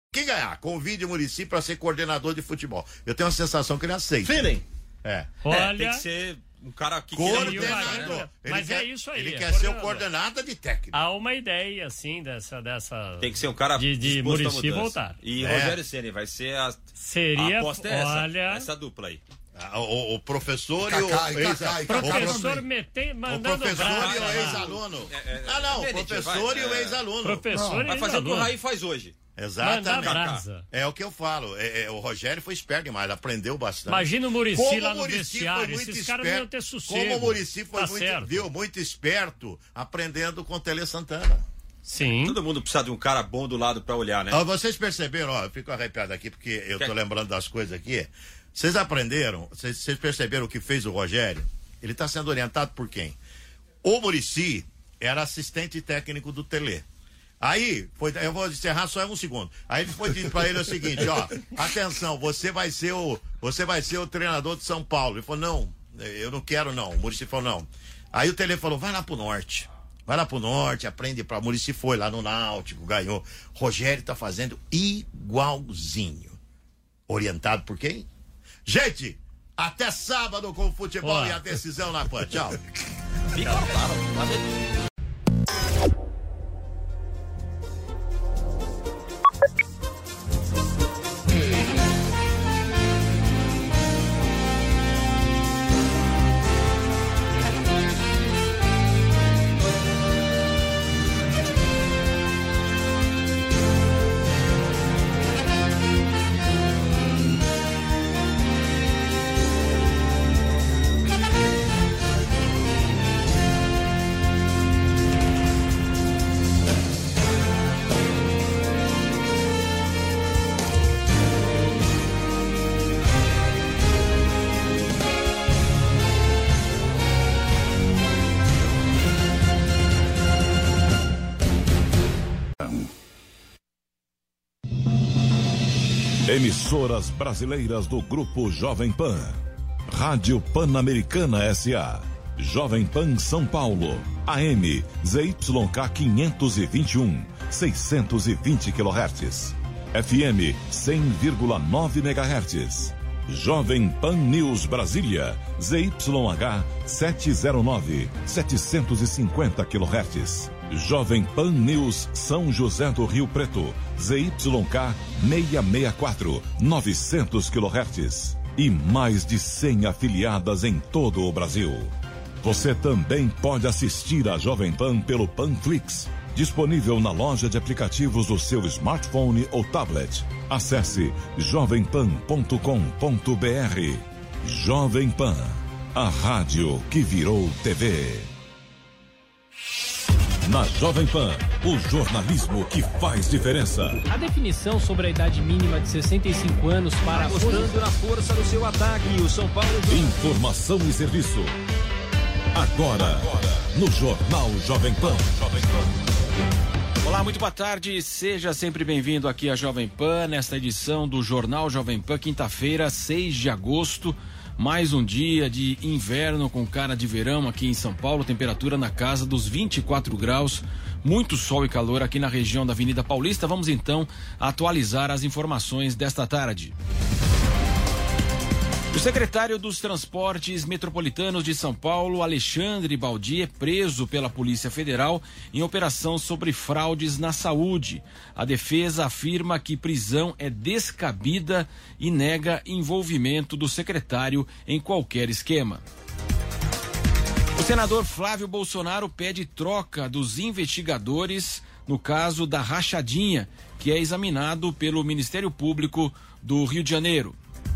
Quem ganhar, convide o Muricy para ser coordenador de futebol. Eu tenho a sensação que ele aceita. Feeling. Olha, tem que ser um cara que coordenador. Né? Mas é isso aí. Ele quer ser o coordenador de técnico. Há uma ideia, assim, dessa tem que ser um cara de Muricy voltar. E Rogério Ceni vai ser a aposta essa dupla aí. O professor e o professor mandando o professor e o ex-aluno. O professor e o ex-aluno. Vai fazer o que o Raí faz hoje. Exatamente. É o que eu falo. O Rogério foi esperto demais, aprendeu bastante. Imagina o Muricy lá no vestiário. Esses caras não iam ter sossego. Como o Muricy foi muito esperto, aprendendo com o Tele Santana. Sim. Todo mundo precisa de um cara bom do lado pra olhar, né? Vocês perceberam, eu fico arrepiado aqui porque eu tô lembrando das coisas aqui. Vocês aprenderam, vocês perceberam o que fez o Rogério? Ele tá sendo orientado por quem? O Muricy era assistente técnico do Tele. Aí, eu vou encerrar só em um segundo. Aí ele foi dito pra ele o seguinte, atenção, você vai ser o treinador de São Paulo. Ele falou, não, eu não quero não. O Muricy falou, não. Aí o Tele falou, vai lá pro norte, aprende pra... O Muricy foi lá no Náutico, ganhou. Rogério tá fazendo igualzinho. Orientado por quem? Gente, até sábado com o futebol e a decisão na PAN. Tchau. Fica claro. Emissoras brasileiras do Grupo Jovem Pan. Rádio Pan-Americana S.A. Jovem Pan São Paulo. AM ZYK 521, 620 kHz. FM 100,9 MHz. Jovem Pan News Brasília. ZYH 709, 750 kHz. Jovem Pan News São José do Rio Preto, ZYK 664, 900 kHz. E mais de 100 afiliadas em todo o Brasil. Você também pode assistir a Jovem Pan pelo Panflix, disponível na loja de aplicativos do seu smartphone ou tablet. Acesse jovempan.com.br. Jovem Pan, a rádio que virou TV. Na Jovem Pan, o jornalismo que faz diferença. A definição sobre a idade mínima de 65 anos para... Mostrando na força do seu ataque, o São Paulo... Informação e serviço. Agora, no Jornal Jovem Pan. Olá, muito boa tarde, seja sempre bem-vindo aqui à Jovem Pan, nesta edição do Jornal Jovem Pan, quinta-feira, 6 de agosto. Mais um dia de inverno com cara de verão aqui em São Paulo, temperatura na casa dos 24 graus, muito sol e calor aqui na região da Avenida Paulista. Vamos então atualizar as informações desta tarde. O secretário dos Transportes Metropolitanos de São Paulo, Alexandre Baldi, é preso pela Polícia Federal em operação sobre fraudes na saúde. A defesa afirma que prisão é descabida e nega envolvimento do secretário em qualquer esquema. O senador Flávio Bolsonaro pede troca dos investigadores no caso da rachadinha, que é examinado pelo Ministério Público do Rio de Janeiro.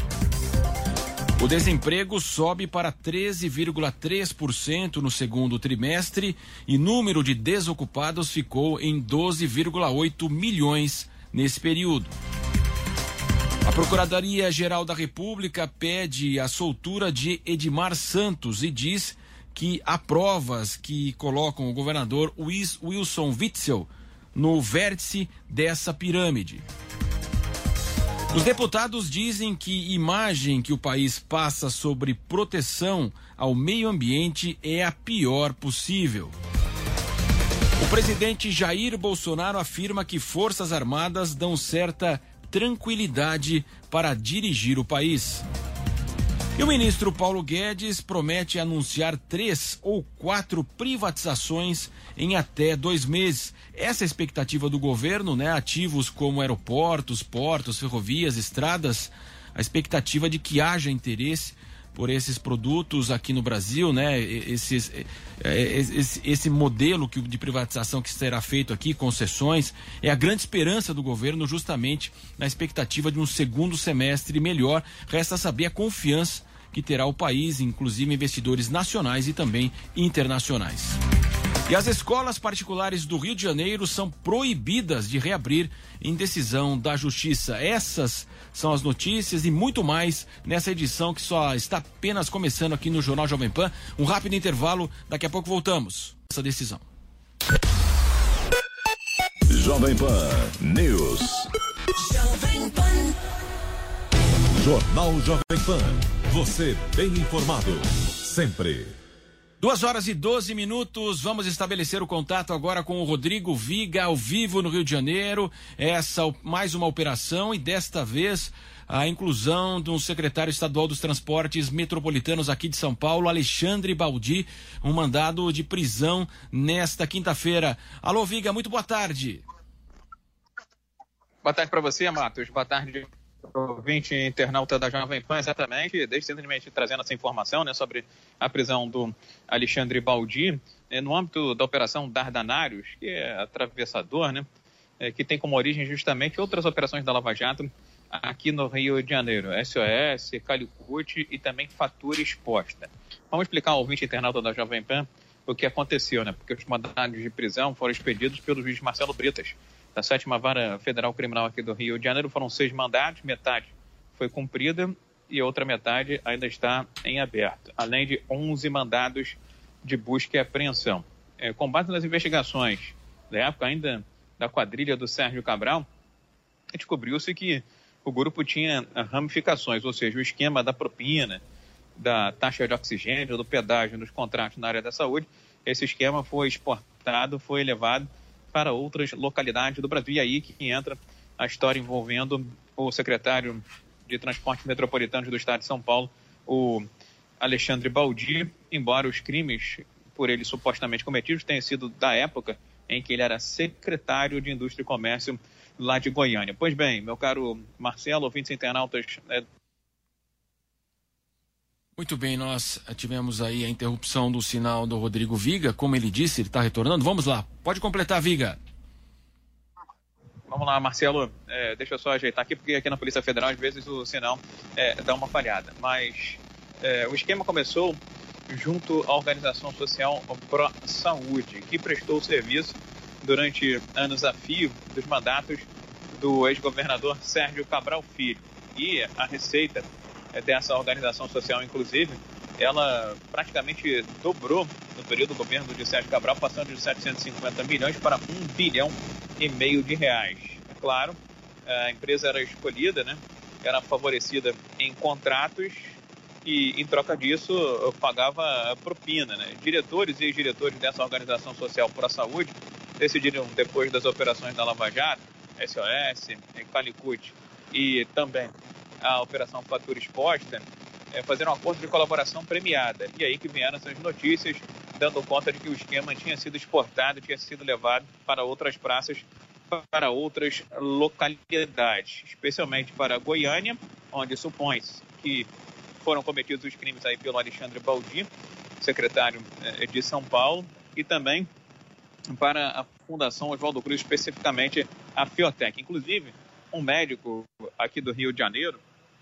O desemprego sobe para 13,3% no segundo trimestre e número de desocupados ficou em 12,8 milhões nesse período. A Procuradoria-Geral da República pede a soltura de Edmar Santos e diz que há provas que colocam o governador Wilson Witzel no vértice dessa pirâmide. Os deputados dizem que imagem que o país passa sobre proteção ao meio ambiente é a pior possível. O presidente Jair Bolsonaro afirma que Forças Armadas dão certa tranquilidade para dirigir o país. E o ministro Paulo Guedes promete anunciar 3 ou 4 privatizações em até 2 meses. Essa é a expectativa do governo, né? Ativos como aeroportos, portos, ferrovias, estradas, a expectativa de que haja interesse por esses produtos aqui no Brasil, né? Esse modelo de privatização que será feito aqui, concessões, é a grande esperança do governo, justamente na expectativa de um segundo semestre melhor. Resta saber a confiança que terá o país, inclusive investidores nacionais e também internacionais. E as escolas particulares do Rio de Janeiro são proibidas de reabrir em decisão da Justiça. Essas são as notícias e muito mais nessa edição que só está apenas começando aqui no Jornal Jovem Pan. Um rápido intervalo, daqui a pouco voltamos. Essa decisão. Jovem Pan News. Jovem Pan. Jornal Jovem Pan. Você bem informado. Sempre. 2h12, vamos estabelecer o contato agora com o Rodrigo Viga, ao vivo no Rio de Janeiro. Mais uma operação e desta vez a inclusão do secretário estadual dos transportes metropolitanos aqui de São Paulo, Alexandre Baldi, um mandado de prisão nesta quinta-feira. Alô, Viga, muito boa tarde. Boa tarde para você, Matos. Boa tarde, ouvinte internauta da Jovem Pan, exatamente, desde recentemente trazendo essa informação, né, sobre a prisão do Alexandre Baldi, no âmbito da Operação Dardanários, que é atravessador, né, que tem como origem justamente outras operações da Lava Jato aqui no Rio de Janeiro, SOS, Calicut e também Fatura Exposta. Vamos explicar ao ouvinte internauta da Jovem Pan o que aconteceu, né, porque os mandados de prisão foram expedidos pelo juiz Marcelo Britas, da 7ª Vara Federal Criminal aqui do Rio de Janeiro. Foram 6 mandados, metade foi cumprida e outra metade ainda está em aberto, além de 11 mandados de busca e apreensão. Com base nas investigações da época ainda da quadrilha do Sérgio Cabral, descobriu-se que o grupo tinha ramificações, ou seja, o esquema da propina, da taxa de oxigênio, do pedágio nos contratos na área da saúde. Esse esquema foi exportado, foi levado para outras localidades do Brasil. E aí que entra a história envolvendo o secretário de Transporte Metropolitano do Estado de São Paulo, o Alexandre Baldi, embora os crimes por ele supostamente cometidos tenham sido da época em que ele era secretário de Indústria e Comércio lá de Goiânia. Pois bem, meu caro Marcelo, ouvintes internautas... Muito bem, nós tivemos aí a interrupção do sinal do Rodrigo Viga, como ele disse, ele está retornando. Vamos lá, pode completar, Viga. Vamos lá, Marcelo, deixa eu só ajeitar aqui, porque aqui na Polícia Federal às vezes o sinal dá uma falhada. Mas o esquema começou junto à organização social Pro Saúde, que prestou serviço durante anos a fio dos mandatos do ex-governador Sérgio Cabral Filho. E a receita dessa organização social, inclusive, ela praticamente dobrou no período do governo de Sérgio Cabral, passando de 750 milhões para 1,5 bilhão de reais. É claro, a empresa era escolhida, né? Era favorecida em contratos e, em troca disso, pagava propina, né? Diretores e ex-diretores dessa organização social Pro Saúde decidiram, depois das operações da Lava Jato, SOS, Calicut e também a Operação Fatura Exposta, fazer um acordo de colaboração premiada. E aí que vieram essas notícias, dando conta de que o esquema tinha sido exportado, tinha sido levado para outras praças, para outras localidades, especialmente para Goiânia, onde supõe-se que foram cometidos os crimes aí pelo Alexandre Baldi, secretário de São Paulo, e também para a Fundação Oswaldo Cruz, especificamente a Fiotec. Inclusive, um médico aqui do Rio de Janeiro,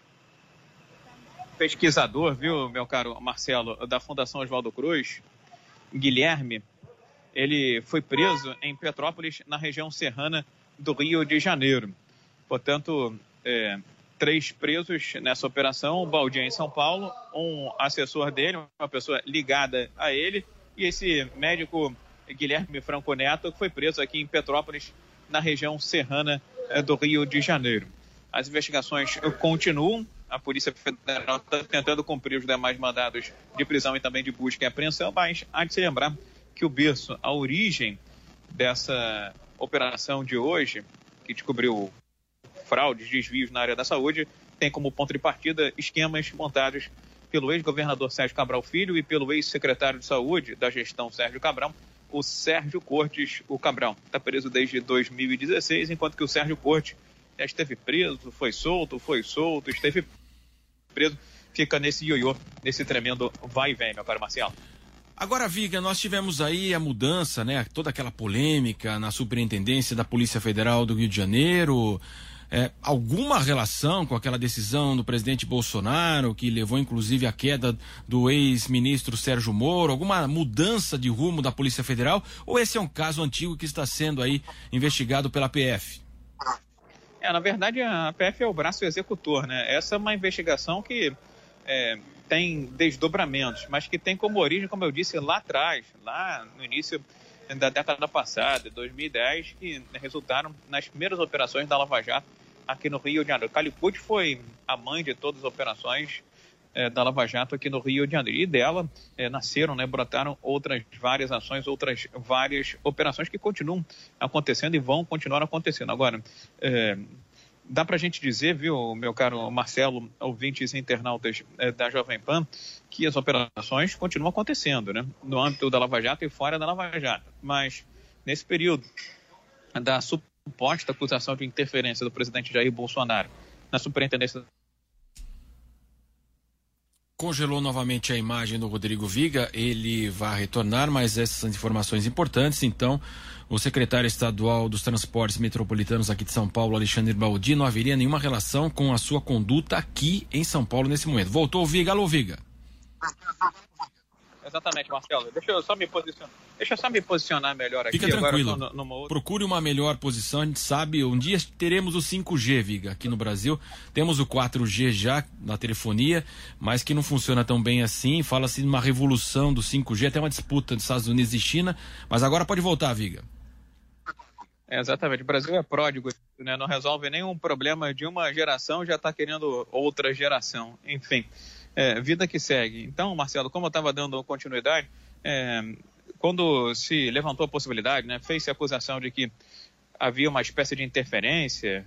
pesquisador, viu, meu caro Marcelo, da Fundação Oswaldo Cruz, Guilherme, ele foi preso em Petrópolis, na região serrana do Rio de Janeiro. Portanto, 3 presos nessa operação, o Baldi em São Paulo, um assessor dele, uma pessoa ligada a ele, e esse médico Guilherme Franco Neto, que foi preso aqui em Petrópolis, na região serrana do Rio de Janeiro. As investigações continuam, a Polícia Federal está tentando cumprir os demais mandados de prisão e também de busca e apreensão, mas há de se lembrar que o berço, a origem dessa operação de hoje, que descobriu fraudes, desvios na área da saúde, tem como ponto de partida esquemas montados pelo ex-governador Sérgio Cabral Filho e pelo ex-secretário de Saúde da gestão Sérgio Cabral, o Sérgio Cortes, o Cabral. Está preso desde 2016, enquanto que o Sérgio Cortes já esteve preso, foi solto, esteve preso, fica nesse ioiô, nesse tremendo vai e vem, meu caro Marcelo. Agora, Viga, nós tivemos aí a mudança, né? Toda aquela polêmica na superintendência da Polícia Federal do Rio de Janeiro. Alguma relação com aquela decisão do presidente Bolsonaro, que levou inclusive à queda do ex-ministro Sérgio Moro? Alguma mudança de rumo da Polícia Federal? Ou esse é um caso antigo que está sendo aí investigado pela PF? Na verdade, a PF é o braço executor, né? Essa é uma investigação que tem desdobramentos, mas que tem como origem, como eu disse lá atrás, lá no início da década passada, 2010, que resultaram nas primeiras operações da Lava Jato aqui no Rio de Janeiro. Calicut foi a mãe de todas as operações da Lava Jato aqui no Rio de Janeiro. E dela nasceram, brotaram outras várias ações, outras várias operações que continuam acontecendo e vão continuar acontecendo. Agora, dá para a gente dizer, viu, meu caro Marcelo, ouvintes e internautas da Jovem Pan, que as operações continuam acontecendo, né? No âmbito da Lava Jato e fora da Lava Jato. Mas, nesse período da suposta acusação de interferência do presidente Jair Bolsonaro na superintendência... Congelou novamente a imagem do Rodrigo Viga, ele vai retornar, mas essas são informações importantes. Então, o secretário estadual dos transportes metropolitanos aqui de São Paulo, Alexandre Baldi, não haveria nenhuma relação com a sua conduta aqui em São Paulo nesse momento. Voltou o Viga, alô Viga. Exatamente, Marcelo. Deixa eu só me posicionar melhor aqui. Fica tranquilo. Agora procure uma melhor posição. A gente sabe, um dia teremos o 5G, Viga, aqui no Brasil. Temos o 4G já na telefonia, mas que não funciona tão bem assim. Fala-se de uma revolução do 5G, até uma disputa dos Estados Unidos e China. Mas agora pode voltar, Viga. Exatamente. O Brasil é pródigo, né? Não resolve nenhum problema de uma geração, já está querendo outra geração. Enfim. Vida que segue. Então, Marcelo, como eu estava dando continuidade, quando se levantou a possibilidade, fez-se a acusação de que havia uma espécie de interferência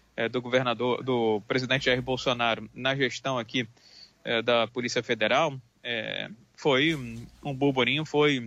do presidente Jair Bolsonaro na gestão aqui da Polícia Federal, foi um burburinho, foi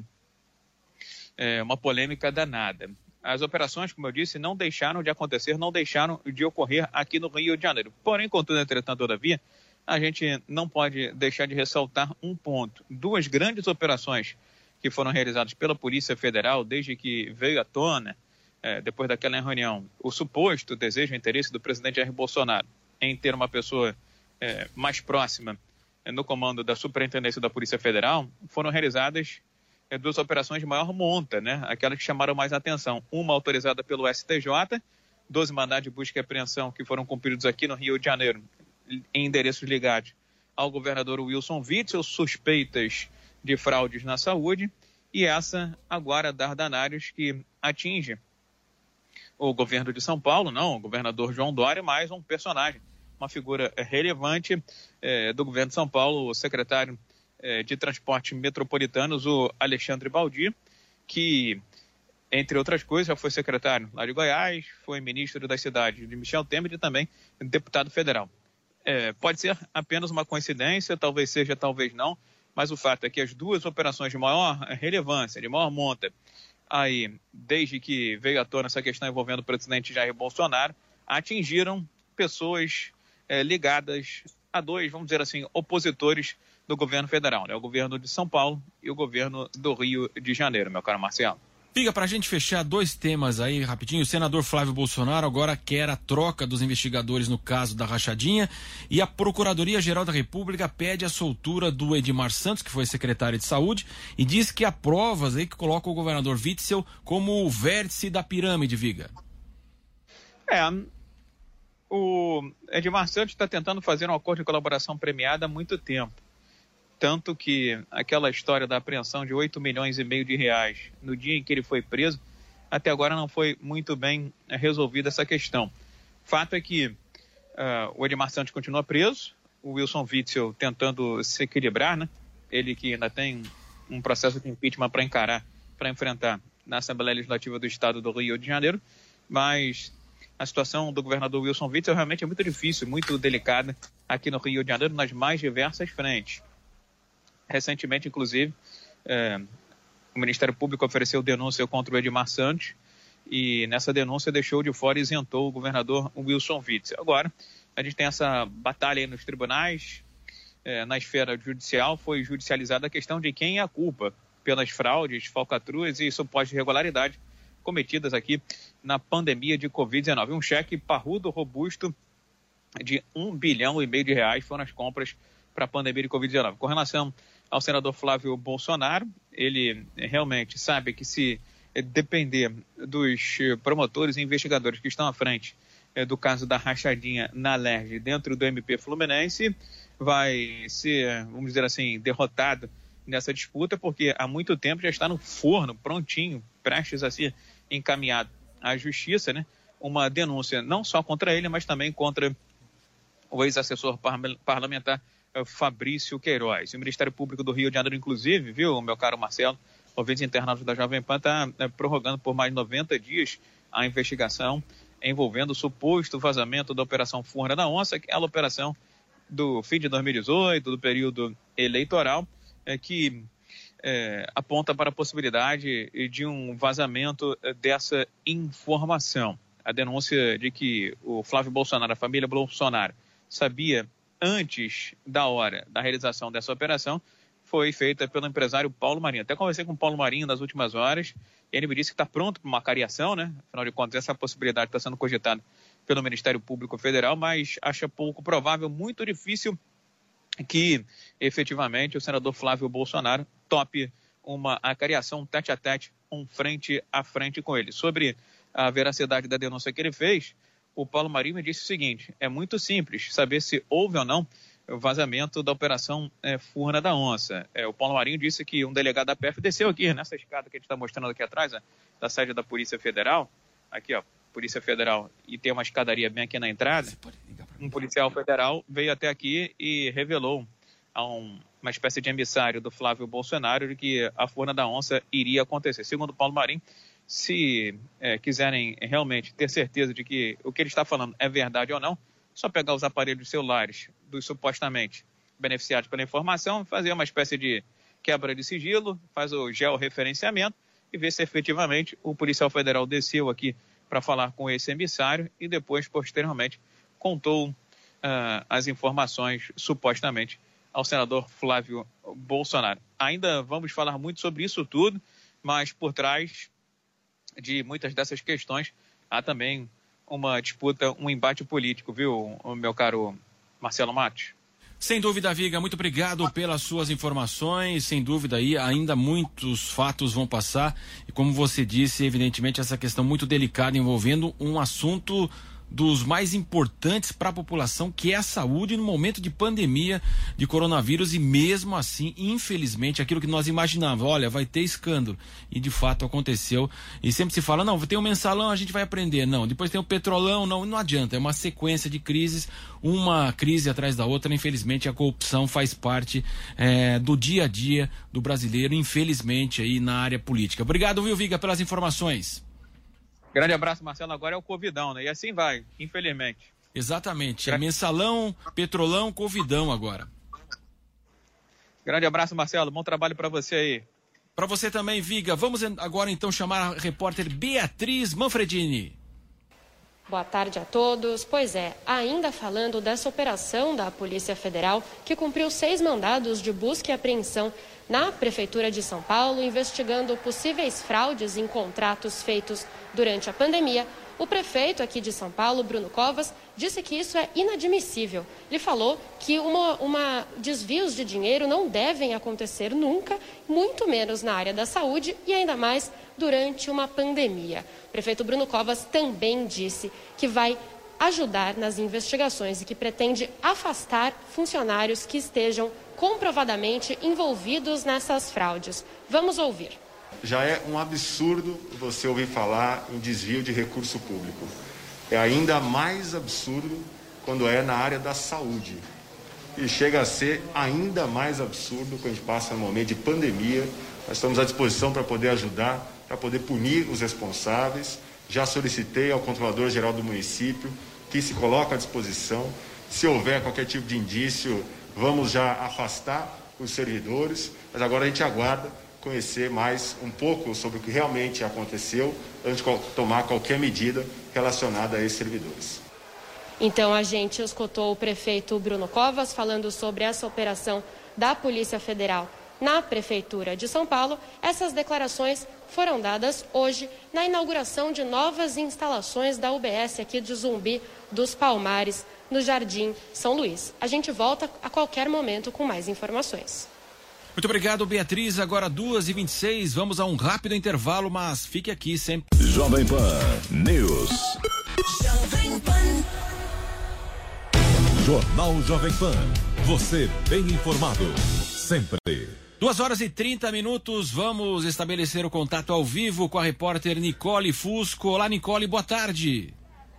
uma polêmica danada. As operações, como eu disse, não deixaram de acontecer, não deixaram de ocorrer aqui no Rio de Janeiro. Porém, contudo, entretanto, todavia, a gente não pode deixar de ressaltar um ponto. Duas grandes operações que foram realizadas pela Polícia Federal desde que veio à tona, depois daquela reunião, o suposto desejo e interesse do presidente Jair Bolsonaro em ter uma pessoa mais próxima no comando da Superintendência da Polícia Federal, foram realizadas duas operações de maior monta, aquelas que chamaram mais atenção. Uma autorizada pelo STJ, 12 mandados de busca e apreensão que foram cumpridos aqui no Rio de Janeiro, em endereços ligados ao governador Wilson Witzel, suspeitas de fraudes na saúde, e essa agora da Dardanários, que atinge o governo de São Paulo, não o governador João Dória, mais um personagem, uma figura relevante do governo de São Paulo, o secretário de Transportes Metropolitanos, o Alexandre Baldi, que, entre outras coisas, já foi secretário lá de Goiás, foi ministro das cidades de Michel Temer e também deputado federal. Pode ser apenas uma coincidência, talvez seja, talvez não, mas o fato é que as duas operações de maior relevância, de maior monta, aí, desde que veio à tona essa questão envolvendo o presidente Jair Bolsonaro, atingiram pessoas ligadas a dois, vamos dizer assim, opositores do governo federal, o governo de São Paulo e o governo do Rio de Janeiro, meu caro Marcelo. Fica pra gente fechar dois temas aí rapidinho. O senador Flávio Bolsonaro agora quer a troca dos investigadores no caso da rachadinha e a Procuradoria-Geral da República pede a soltura do Edmar Santos, que foi secretário de Saúde, e diz que há provas aí que colocam o governador Witzel como o vértice da pirâmide, Viga. O Edmar Santos está tentando fazer um acordo de colaboração premiada há muito tempo. Tanto que aquela história da apreensão de 8,5 milhões de reais no dia em que ele foi preso, até agora não foi muito bem resolvida essa questão. Fato é que o Edmar Santos continua preso, o Wilson Witzel tentando se equilibrar, ele que ainda tem um processo de impeachment para enfrentar na Assembleia Legislativa do Estado do Rio de Janeiro, mas a situação do governador Wilson Witzel realmente é muito difícil, muito delicada aqui no Rio de Janeiro, nas mais diversas frentes. Recentemente, inclusive, o Ministério Público ofereceu denúncia contra o Edmar Santos e nessa denúncia deixou de fora e isentou o governador Wilson Witzel. Agora, a gente tem essa batalha aí nos tribunais, na esfera judicial, foi judicializada a questão de quem é a culpa pelas fraudes, falcatruas e supostas irregularidades cometidas aqui na pandemia de Covid-19. Um cheque parrudo, robusto, de R$1,5 bilhão foram as compras para a pandemia de Covid-19. Com relação ao senador Flávio Bolsonaro, ele realmente sabe que se depender dos promotores e investigadores que estão à frente do caso da rachadinha na LERJ dentro do MP Fluminense, vai ser, vamos dizer assim, derrotado nessa disputa, porque há muito tempo já está no forno, prontinho, prestes a ser encaminhado à justiça, né? Uma denúncia não só contra ele, mas também contra o ex-assessor parlamentar Fabrício Queiroz. O Ministério Público do Rio de Janeiro, inclusive, viu, meu caro Marcelo, ouvintes internautas da Jovem Pan, está prorrogando por mais 90 dias a investigação envolvendo o suposto vazamento da Operação Furna da Onça, aquela operação do fim de 2018, do período eleitoral, que aponta para a possibilidade de um vazamento dessa informação. A denúncia de que o Flávio Bolsonaro, a família Bolsonaro, sabia antes da hora da realização dessa operação foi feita pelo empresário Paulo Marinho. Até conversei com o Paulo Marinho nas últimas horas e ele me disse que está pronto para uma cariação, né? Afinal de contas, essa possibilidade está sendo cogitada pelo Ministério Público Federal, mas acha pouco provável, muito difícil que efetivamente o senador Flávio Bolsonaro tope uma acariação tete-a-tete, frente a frente com ele. Sobre a veracidade da denúncia que ele fez, o Paulo Marinho me disse o seguinte: é muito simples saber se houve ou não o vazamento da Operação Furna da Onça. O Paulo Marinho disse que um delegado da PF desceu aqui, nessa escada que a gente está mostrando aqui atrás, da sede da Polícia Federal, aqui ó, Polícia Federal, e tem uma escadaria bem aqui na entrada. Um policial federal veio até aqui e revelou a uma espécie de emissário do Flávio Bolsonaro de que a Furna da Onça iria acontecer. Segundo o Paulo Marinho, se quiserem realmente ter certeza de que o que ele está falando é verdade ou não, só pegar os aparelhos celulares dos supostamente beneficiados pela informação, fazer uma espécie de quebra de sigilo, faz o georreferenciamento e ver se efetivamente o policial federal desceu aqui para falar com esse emissário e depois, posteriormente, contou as informações, supostamente, ao senador Flávio Bolsonaro. Ainda vamos falar muito sobre isso tudo, mas por trás de muitas dessas questões há também uma disputa, um embate político, viu, meu caro Marcelo Matos? Sem dúvida, Viga, muito obrigado pelas suas informações. Sem dúvida aí, ainda muitos fatos vão passar e, como você disse, evidentemente essa questão muito delicada envolvendo um assunto dos mais importantes para a população, que é a saúde no momento de pandemia de coronavírus, e mesmo assim, infelizmente, aquilo que nós imaginávamos, olha, vai ter escândalo, e de fato aconteceu. E sempre se fala, não, tem um mensalão, a gente vai aprender, não, depois tem o petrolão, não adianta, é uma sequência de crises, uma crise atrás da outra. Infelizmente a corrupção faz parte do dia a dia do brasileiro, infelizmente aí na área política. Obrigado, viu, Viga, pelas informações. Grande abraço, Marcelo. Agora é o Covidão, né? E assim vai, infelizmente. Exatamente. É mensalão, petrolão, Covidão agora. Grande abraço, Marcelo. Bom trabalho para você aí. Para você também, Viga. Vamos agora então chamar a repórter Beatriz Manfredini. Boa tarde a todos. Pois é, ainda falando dessa operação da Polícia Federal, que cumpriu 6 mandados de busca e apreensão na Prefeitura de São Paulo, investigando possíveis fraudes em contratos feitos durante a pandemia, o prefeito aqui de São Paulo, Bruno Covas, disse que isso é inadmissível. Ele falou que desvios de dinheiro não devem acontecer nunca, muito menos na área da saúde e ainda mais durante uma pandemia. O prefeito Bruno Covas também disse que vai ajudar nas investigações e que pretende afastar funcionários que estejam comprovadamente envolvidos nessas fraudes. Vamos ouvir. Já é um absurdo você ouvir falar em desvio de recurso público. É ainda mais absurdo quando é na área da saúde. E chega a ser ainda mais absurdo quando a gente passa no momento de pandemia. Nós estamos à disposição para poder ajudar para poder punir os responsáveis. Já solicitei ao controlador-geral do município que se coloque à disposição. Se houver qualquer tipo de indício, vamos já afastar os servidores, mas agora a gente aguarda conhecer mais um pouco sobre o que realmente aconteceu antes de tomar qualquer medida relacionada a esses servidores. Então a gente escutou o prefeito Bruno Covas falando sobre essa operação da Polícia Federal na Prefeitura de São Paulo. Essas declarações foram dadas hoje na inauguração de novas instalações da UBS aqui de Zumbi dos Palmares, no Jardim São Luís. A gente volta a qualquer momento com mais informações. Muito obrigado, Beatriz. Agora 2h26, vamos a um rápido intervalo, mas fique aqui sempre. Jovem Pan News. Jovem Pan. Jornal Jovem Pan. Você bem informado, sempre. 2h30, vamos estabelecer o contato ao vivo com a repórter Nicole Fusco. Olá, Nicole, boa tarde.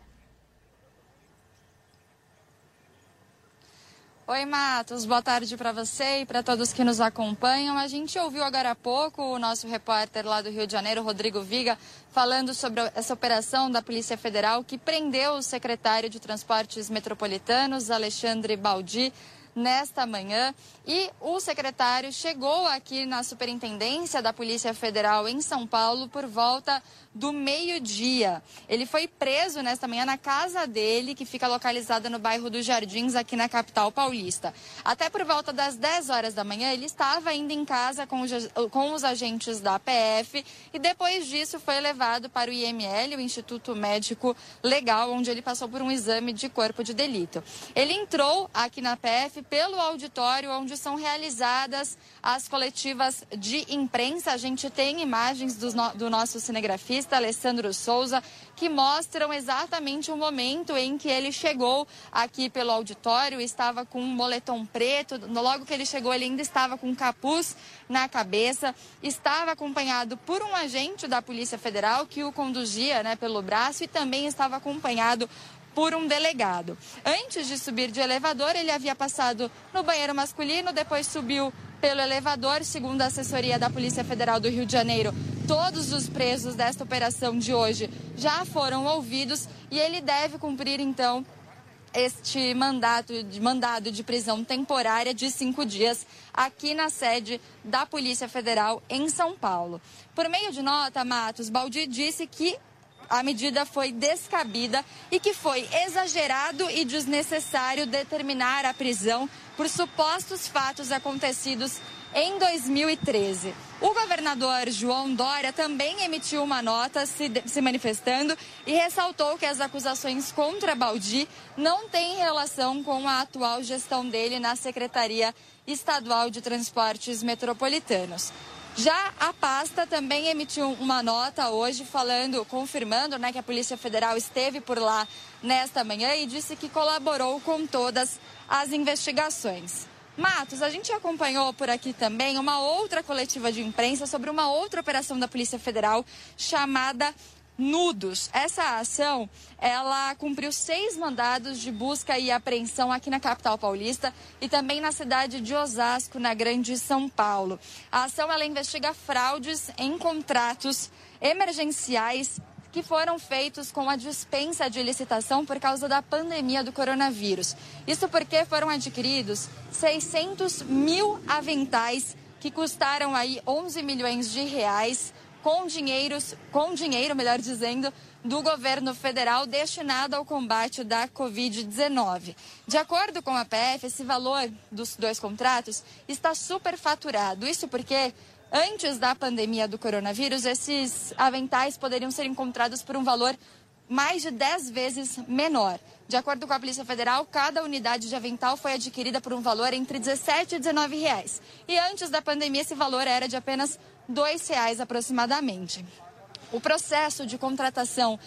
Oi, Matos, boa tarde para você e para todos que nos acompanham. A gente ouviu agora há pouco o nosso repórter lá do Rio de Janeiro, Rodrigo Viga, falando sobre essa operação da Polícia Federal que prendeu o secretário de Transportes Metropolitanos, Alexandre Baldi, nesta manhã. E o secretário chegou aqui na Superintendência da Polícia Federal em São Paulo por volta do meio-dia. Ele foi preso nesta manhã na casa dele, que fica localizada no bairro dos Jardins, aqui na capital paulista. Até por volta das 10 horas da manhã, ele estava ainda em casa com os agentes da PF e depois disso foi levado para o IML, o Instituto Médico Legal, onde ele passou por um exame de corpo de delito. Ele entrou aqui na PF pelo auditório onde são realizadas as coletivas de imprensa. A gente tem imagens do nosso cinegrafista, Alessandro Souza, que mostram exatamente o momento em que ele chegou aqui pelo auditório. Estava com um moletom preto, logo que ele chegou ele ainda estava com um capuz na cabeça, estava acompanhado por um agente da Polícia Federal que o conduzia, pelo braço, e também estava acompanhado por um delegado. Antes de subir de elevador, ele havia passado no banheiro masculino, depois subiu pelo elevador. Segundo a assessoria da Polícia Federal do Rio de Janeiro, todos os presos desta operação de hoje já foram ouvidos e ele deve cumprir, então, este mandado de prisão temporária de 5 dias aqui na sede da Polícia Federal em São Paulo. Por meio de nota, Matos, Baldi disse que a medida foi descabida e que foi exagerado e desnecessário determinar a prisão por supostos fatos acontecidos em 2013. O governador João Dória também emitiu uma nota se manifestando e ressaltou que as acusações contra Baldi não têm relação com a atual gestão dele na Secretaria Estadual de Transportes Metropolitanos. Já a pasta também emitiu uma nota hoje confirmando que a Polícia Federal esteve por lá nesta manhã e disse que colaborou com todas as investigações. Matos, a gente acompanhou por aqui também uma outra coletiva de imprensa sobre uma outra operação da Polícia Federal chamada Nudos. Essa ação, ela cumpriu 6 mandados de busca e apreensão aqui na capital paulista e também na cidade de Osasco, na Grande São Paulo. A ação, ela investiga fraudes em contratos emergenciais que foram feitos com a dispensa de licitação por causa da pandemia do coronavírus. Isso porque foram adquiridos 600 mil aventais que custaram aí 11 milhões de reais, com dinheiro, melhor dizendo, do governo federal destinado ao combate da Covid-19. De acordo com a PF, esse valor dos 2 contratos está superfaturado. Isso porque, antes da pandemia do coronavírus, esses aventais poderiam ser encontrados por um valor mais de 10 vezes menor. De acordo com a Polícia Federal, cada unidade de avental foi adquirida por um valor entre R$17 e R$19. E antes da pandemia, esse valor era de apenas R$2 aproximadamente. O processo de contratação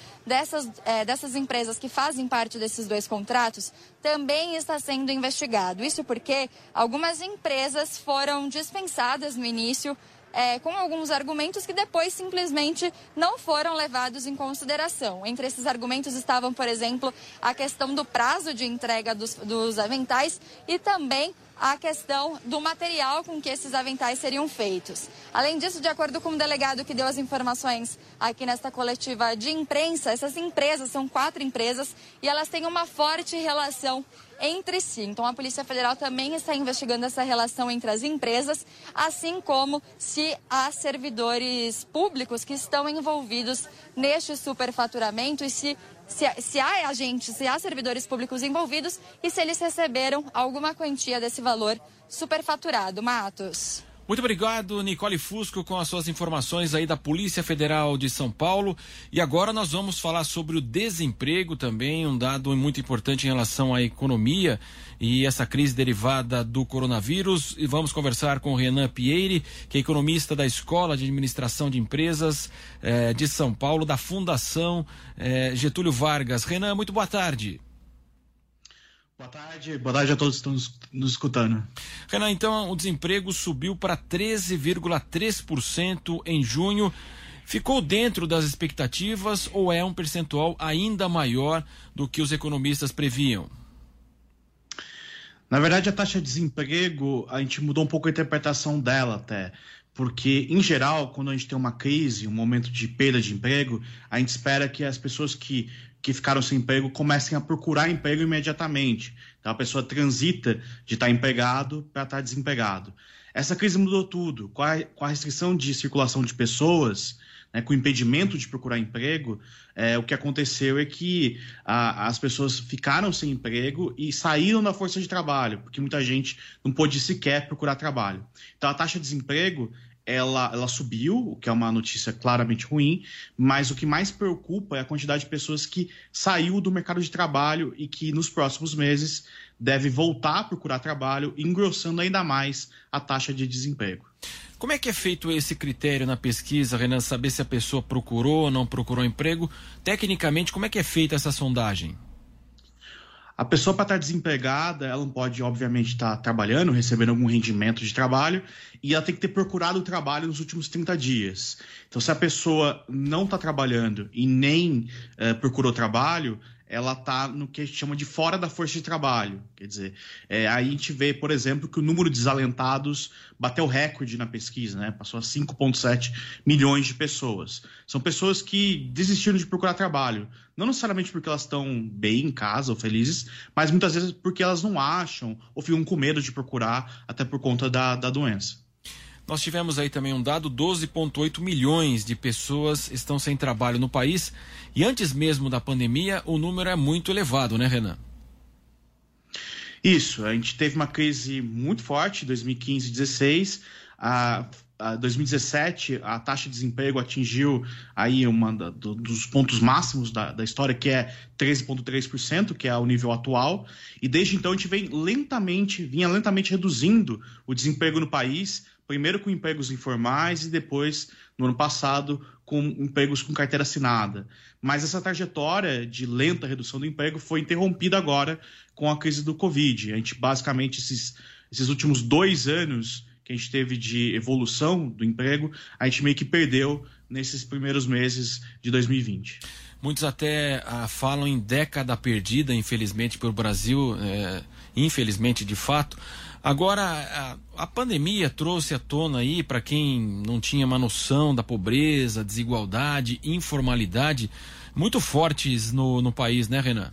dessas empresas que fazem parte desses 2 contratos também está sendo investigado. Isso porque algumas empresas foram dispensadas no início com alguns argumentos que depois simplesmente não foram levados em consideração. Entre esses argumentos estavam, por exemplo, a questão do prazo de entrega dos aventais e também a questão do material com que esses aventais seriam feitos. Além disso, de acordo com o delegado que deu as informações aqui nesta coletiva de imprensa, essas empresas, são 4 empresas, e elas têm uma forte relação entre si. Então, a Polícia Federal também está investigando essa relação entre as empresas, assim como se há servidores públicos que estão envolvidos neste superfaturamento e se há agentes, se há servidores públicos envolvidos e se eles receberam alguma quantia desse valor superfaturado. Matos. Muito obrigado, Nicole Fusco, com as suas informações aí da Polícia Federal de São Paulo. E agora nós vamos falar sobre o desemprego também, um dado muito importante em relação à economia e essa crise derivada do coronavírus. E vamos conversar com o Renan Pieri, que é economista da Escola de Administração de Empresas de São Paulo, da Fundação Getúlio Vargas. Renan, muito boa tarde. Boa tarde a todos que estão nos escutando. Renan, então o desemprego subiu para 13,3% em junho. Ficou dentro das expectativas ou é um percentual ainda maior do que os economistas previam? Na verdade, a taxa de desemprego, a gente mudou um pouco a interpretação dela até. Porque, em geral, quando a gente tem uma crise, um momento de perda de emprego, a gente espera que as pessoas que ficaram sem emprego comecem a procurar emprego imediatamente. Então, a pessoa transita de estar empregado para estar desempregado. Essa crise mudou tudo. Com a restrição de circulação de pessoas, né, com o impedimento de procurar emprego, o que aconteceu é que as pessoas ficaram sem emprego e saíram da força de trabalho, porque muita gente não pôde sequer procurar trabalho. Então, a taxa de desemprego ela subiu, o que é uma notícia claramente ruim, mas o que mais preocupa é a quantidade de pessoas que saiu do mercado de trabalho e que nos próximos meses deve voltar a procurar trabalho, engrossando ainda mais a taxa de desemprego. Como é que é feito esse critério na pesquisa, Renan, saber se a pessoa procurou ou não procurou emprego? Tecnicamente, como é que é feita essa sondagem? A pessoa, para estar desempregada, ela não pode, obviamente, estar trabalhando, recebendo algum rendimento de trabalho, e ela tem que ter procurado o trabalho nos últimos 30 dias. Então, se a pessoa não está trabalhando e nem procurou trabalho, ela está no que a gente chama de fora da força de trabalho. Quer dizer, aí a gente vê, por exemplo, que o número de desalentados bateu recorde na pesquisa, né? Passou a 5,7 milhões de pessoas. São pessoas que desistiram de procurar trabalho, não necessariamente porque elas estão bem em casa ou felizes, mas muitas vezes porque elas não acham ou ficam com medo de procurar, até por conta da doença. Nós tivemos aí também um dado, 12,8 milhões de pessoas estão sem trabalho no país, e antes mesmo da pandemia o número é muito elevado, né, Renan? Isso, a gente teve uma crise muito forte em 2015 e 2016, 2017 a taxa de desemprego atingiu aí dos pontos máximos da história, que é 13,3%, que é o nível atual, e desde então a gente vinha lentamente reduzindo o desemprego no país, primeiro com empregos informais e depois, no ano passado, com empregos com carteira assinada. Mas essa trajetória de lenta redução do emprego foi interrompida agora com a crise do Covid. A gente, basicamente, esses últimos 2 anos que a gente teve de evolução do emprego, a gente meio que perdeu nesses primeiros meses de 2020. Muitos até falam em década perdida, infelizmente, pelo Brasil, infelizmente, de fato. Agora, a pandemia trouxe à tona aí, para quem não tinha uma noção da pobreza, desigualdade, informalidade, muito fortes no país, né, Renan?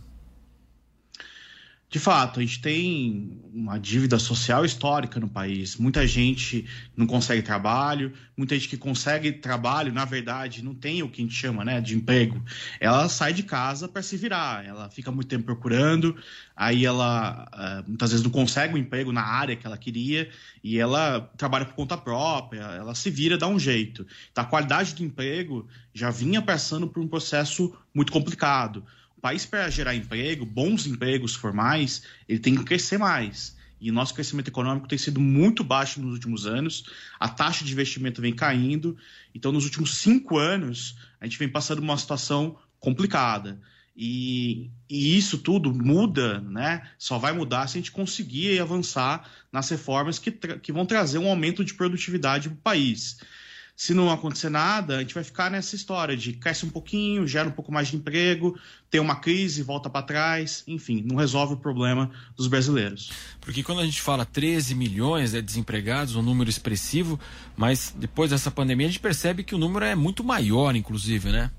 De fato, a gente tem uma dívida social histórica no país. Muita gente não consegue trabalho, muita gente que consegue trabalho, na verdade, não tem o que a gente chama, né, de emprego. Ela sai de casa para se virar, ela fica muito tempo procurando, aí ela muitas vezes não consegue um emprego na área que ela queria e ela trabalha por conta própria, ela se vira, dá um jeito. Então, a qualidade do emprego já vinha passando por um processo muito complicado. O país, para gerar emprego, bons empregos formais, ele tem que crescer mais. E o nosso crescimento econômico tem sido muito baixo nos últimos anos, a taxa de investimento vem caindo. Então, nos últimos 5 anos, a gente vem passando uma situação complicada. E isso tudo muda, né? Só vai mudar se a gente conseguir avançar nas reformas que vão trazer um aumento de produtividade para o país. Se não acontecer nada, a gente vai ficar nessa história de cresce um pouquinho, gera um pouco mais de emprego, tem uma crise, volta para trás, enfim, não resolve o problema dos brasileiros. Porque quando a gente fala 13 milhões de desempregados, um número expressivo, mas depois dessa pandemia a gente percebe que o número é muito maior, inclusive, né?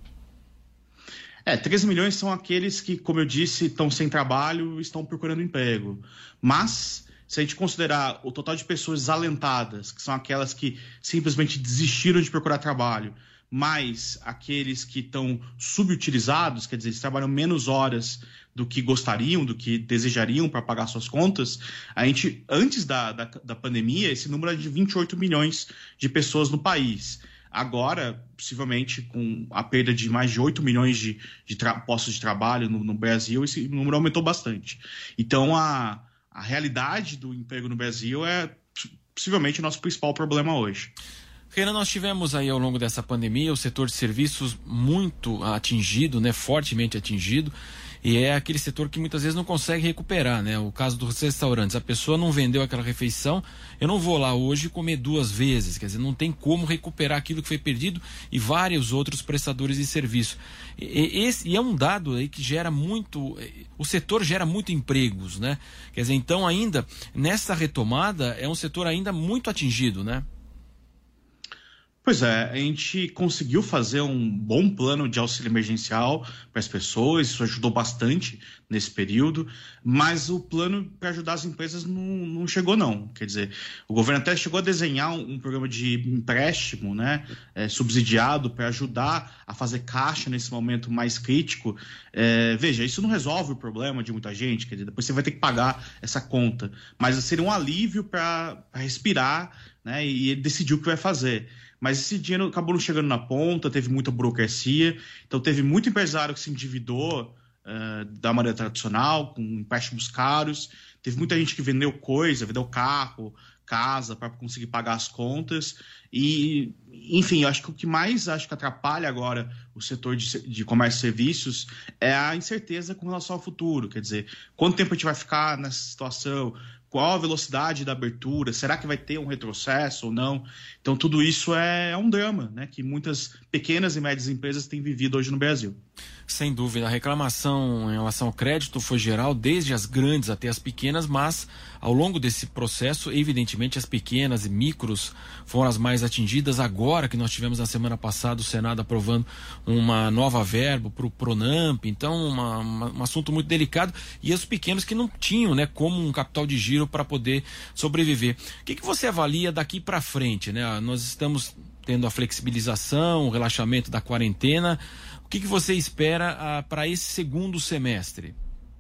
13 milhões são aqueles que, como eu disse, estão sem trabalho e estão procurando emprego. Mas, se a gente considerar o total de pessoas desalentadas, que são aquelas que simplesmente desistiram de procurar trabalho, mais aqueles que estão subutilizados, quer dizer, eles trabalham menos horas do que gostariam, do que desejariam para pagar suas contas, a gente, antes da pandemia, esse número era de 28 milhões de pessoas no país. Agora, possivelmente, com a perda de mais de 8 milhões de postos de trabalho no Brasil, esse número aumentou bastante. Então, a realidade do emprego no Brasil é possivelmente o nosso principal problema hoje. Renan, nós tivemos aí ao longo dessa pandemia o setor de serviços muito atingido, né, fortemente atingido, e é aquele setor que muitas vezes não consegue recuperar, né? O caso dos restaurantes, a pessoa não vendeu aquela refeição, eu não vou lá hoje comer 2 vezes, quer dizer, não tem como recuperar aquilo que foi perdido, e vários outros prestadores de serviço. E é um dado aí que gera muito, o setor gera muito empregos, né? Quer dizer, então ainda, nessa retomada, é um setor ainda muito atingido, né? Pois é, a gente conseguiu fazer um bom plano de auxílio emergencial para as pessoas, isso ajudou bastante nesse período, mas o plano para ajudar as empresas não chegou não. Quer dizer, o governo até chegou a desenhar um programa de empréstimo, né, subsidiado para ajudar a fazer caixa nesse momento mais crítico. Veja, isso não resolve o problema de muita gente, quer dizer, depois você vai ter que pagar essa conta, mas seria um alívio para respirar, né, e ele decidiu o que vai fazer. Mas esse dinheiro acabou não chegando na ponta, teve muita burocracia, então teve muito empresário que se endividou da maneira tradicional, com empréstimos caros, teve muita gente que vendeu coisa, vendeu carro, casa, para conseguir pagar as contas, e, enfim, eu acho que o que mais que atrapalha agora o setor de comércio e serviços é a incerteza com relação ao futuro, quer dizer, quanto tempo a gente vai ficar nessa situação, qual a velocidade da abertura, será que vai ter um retrocesso ou não? Então tudo isso é um drama, né, que muitas pequenas e médias empresas têm vivido hoje no Brasil. Sem dúvida, a reclamação em relação ao crédito foi geral, desde as grandes até as pequenas, mas ao longo desse processo, evidentemente, as pequenas e micros foram as mais atingidas. Agora que nós tivemos na semana passada o Senado aprovando uma nova verba para o Pronamp, então um assunto muito delicado, e os pequenos que não tinham, né, como um capital de giro para poder sobreviver. O que você avalia daqui para frente, né? Nós estamos tendo a flexibilização, o relaxamento da quarentena. O que você espera para esse segundo semestre?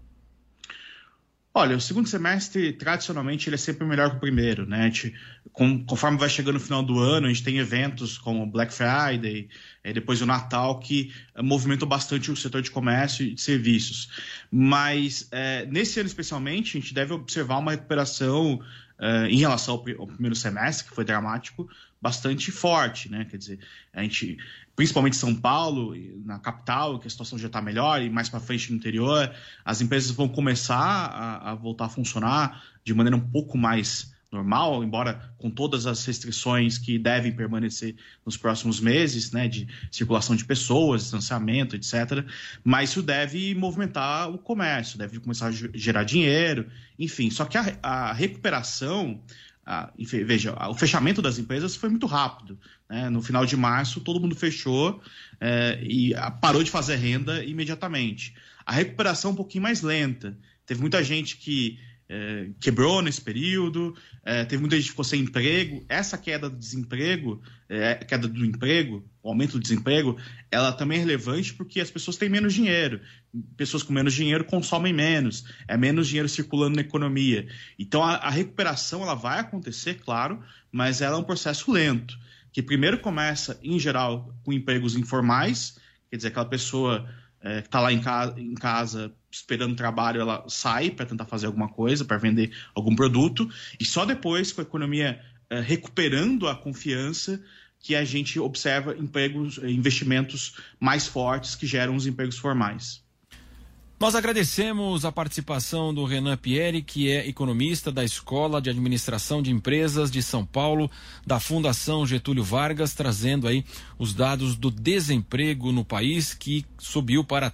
Olha, o segundo semestre, tradicionalmente, ele é sempre melhor que o primeiro, né? Conforme vai chegando no final do ano, a gente tem eventos como Black Friday, depois o Natal, que movimentam bastante o setor de comércio e de serviços. Mas, nesse ano especialmente, a gente deve observar uma recuperação em relação ao primeiro semestre, que foi dramático, bastante forte, né? Quer dizer, a gente, principalmente em São Paulo, na capital, que a situação já está melhor, e mais para frente no interior, as empresas vão começar a voltar a funcionar de maneira um pouco mais normal, embora com todas as restrições que devem permanecer nos próximos meses, né, de circulação de pessoas, distanciamento, etc. Mas isso deve movimentar o comércio, deve começar a gerar dinheiro, enfim. Só que a recuperação, veja, o fechamento das empresas foi muito rápido, né? No final de março, todo mundo fechou e parou de fazer renda imediatamente. A recuperação é um pouquinho mais lenta. Teve muita gente que quebrou nesse período, teve muita gente que ficou sem emprego. Essa queda do desemprego, queda do emprego, o aumento do desemprego, ela também é relevante porque as pessoas têm menos dinheiro. Pessoas com menos dinheiro consomem menos, menos dinheiro circulando na economia. Então a recuperação ela vai acontecer, claro, mas ela é um processo lento, que primeiro começa, em geral, com empregos informais, quer dizer, aquela pessoa que está lá em casa esperando trabalho, ela sai para tentar fazer alguma coisa, para vender algum produto, e só depois, com a economia recuperando a confiança, que a gente observa investimentos mais fortes que geram os empregos formais. Nós agradecemos a participação do Renan Pierre, que é economista da Escola de Administração de Empresas de São Paulo, da Fundação Getúlio Vargas, trazendo aí os dados do desemprego no país, que subiu para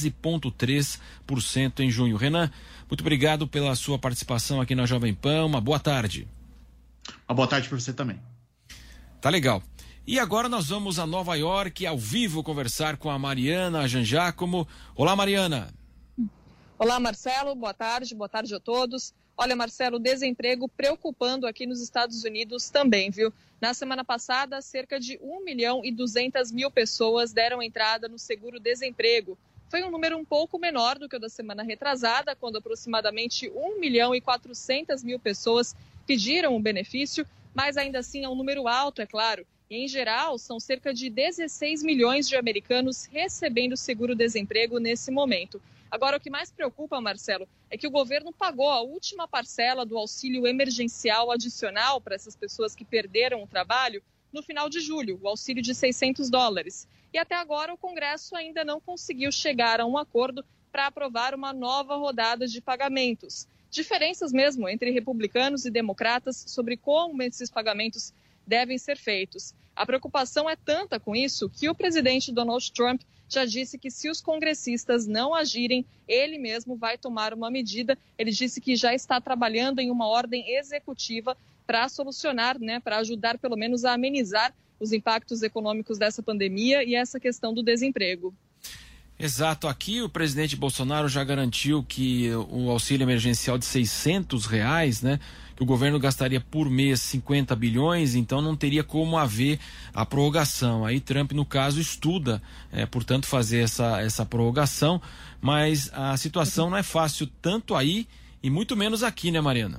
13,3% em junho. Renan, muito obrigado pela sua participação aqui na Jovem Pan. Uma boa tarde. Uma boa tarde para você também. Tá legal. E agora nós vamos a Nova York, ao vivo, conversar com a Mariana Jangiacomo. Olá, Mariana. Olá, Marcelo, boa tarde a todos. Olha, Marcelo, o desemprego preocupando aqui nos Estados Unidos também, viu? Na semana passada, cerca de 1.200.000 pessoas deram entrada no seguro-desemprego. Foi um número um pouco menor do que o da semana retrasada, quando aproximadamente 1.400.000 pessoas pediram o benefício, mas ainda assim é um número alto, é claro. E, em geral, são cerca de 16 milhões de americanos recebendo seguro-desemprego nesse momento. Agora, o que mais preocupa, Marcelo, é que o governo pagou a última parcela do auxílio emergencial adicional para essas pessoas que perderam o trabalho no final de julho, o auxílio de $600. E até agora o Congresso ainda não conseguiu chegar a um acordo para aprovar uma nova rodada de pagamentos. Diferenças mesmo entre republicanos e democratas sobre como esses pagamentos devem ser feitos. A preocupação é tanta com isso que o presidente Donald Trump já disse que se os congressistas não agirem, ele mesmo vai tomar uma medida. Ele disse que já está trabalhando em uma ordem executiva para solucionar, para ajudar pelo menos a amenizar os impactos econômicos dessa pandemia e essa questão do desemprego. Exato. Aqui o presidente Bolsonaro já garantiu que o auxílio emergencial de R$600, que o governo gastaria por mês 50 bilhões, então não teria como haver a prorrogação. Aí Trump, no caso, estuda, portanto, fazer essa prorrogação, mas a situação não é fácil tanto aí e muito menos aqui, né, Mariana?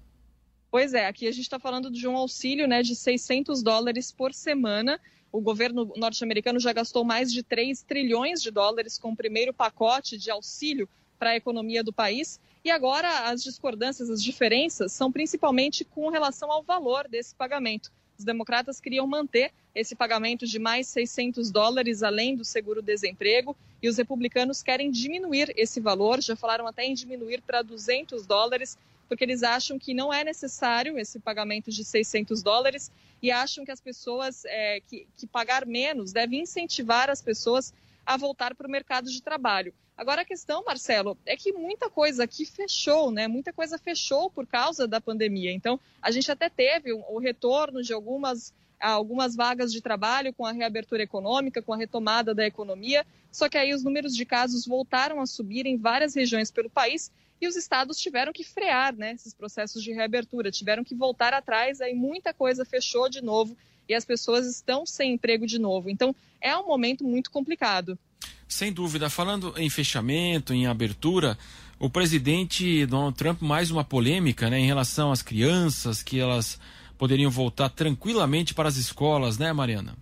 Pois é, aqui a gente está falando de um auxílio de $600 por semana. O governo norte-americano já gastou mais de 3 trilhões de dólares com o primeiro pacote de auxílio para a economia do país. E agora as discordâncias, as diferenças são principalmente com relação ao valor desse pagamento. Os democratas queriam manter esse pagamento de mais $600 além do seguro-desemprego e os republicanos querem diminuir esse valor, já falaram até em diminuir para $200, porque eles acham que não é necessário esse pagamento de $600 e acham que as pessoas que pagar menos devem incentivar as pessoas a voltar para o mercado de trabalho. Agora a questão, Marcelo, é que muita coisa aqui fechou, muita coisa fechou por causa da pandemia. Então, a gente até teve o retorno de algumas vagas de trabalho com a reabertura econômica, com a retomada da economia, só que aí os números de casos voltaram a subir em várias regiões pelo país e os estados tiveram que frear esses processos de reabertura, tiveram que voltar atrás, aí muita coisa fechou de novo e as pessoas estão sem emprego de novo. Então, é um momento muito complicado. Sem dúvida. Falando em fechamento, em abertura, o presidente Donald Trump, mais uma polêmica, em relação às crianças, que elas poderiam voltar tranquilamente para as escolas, né, Mariana?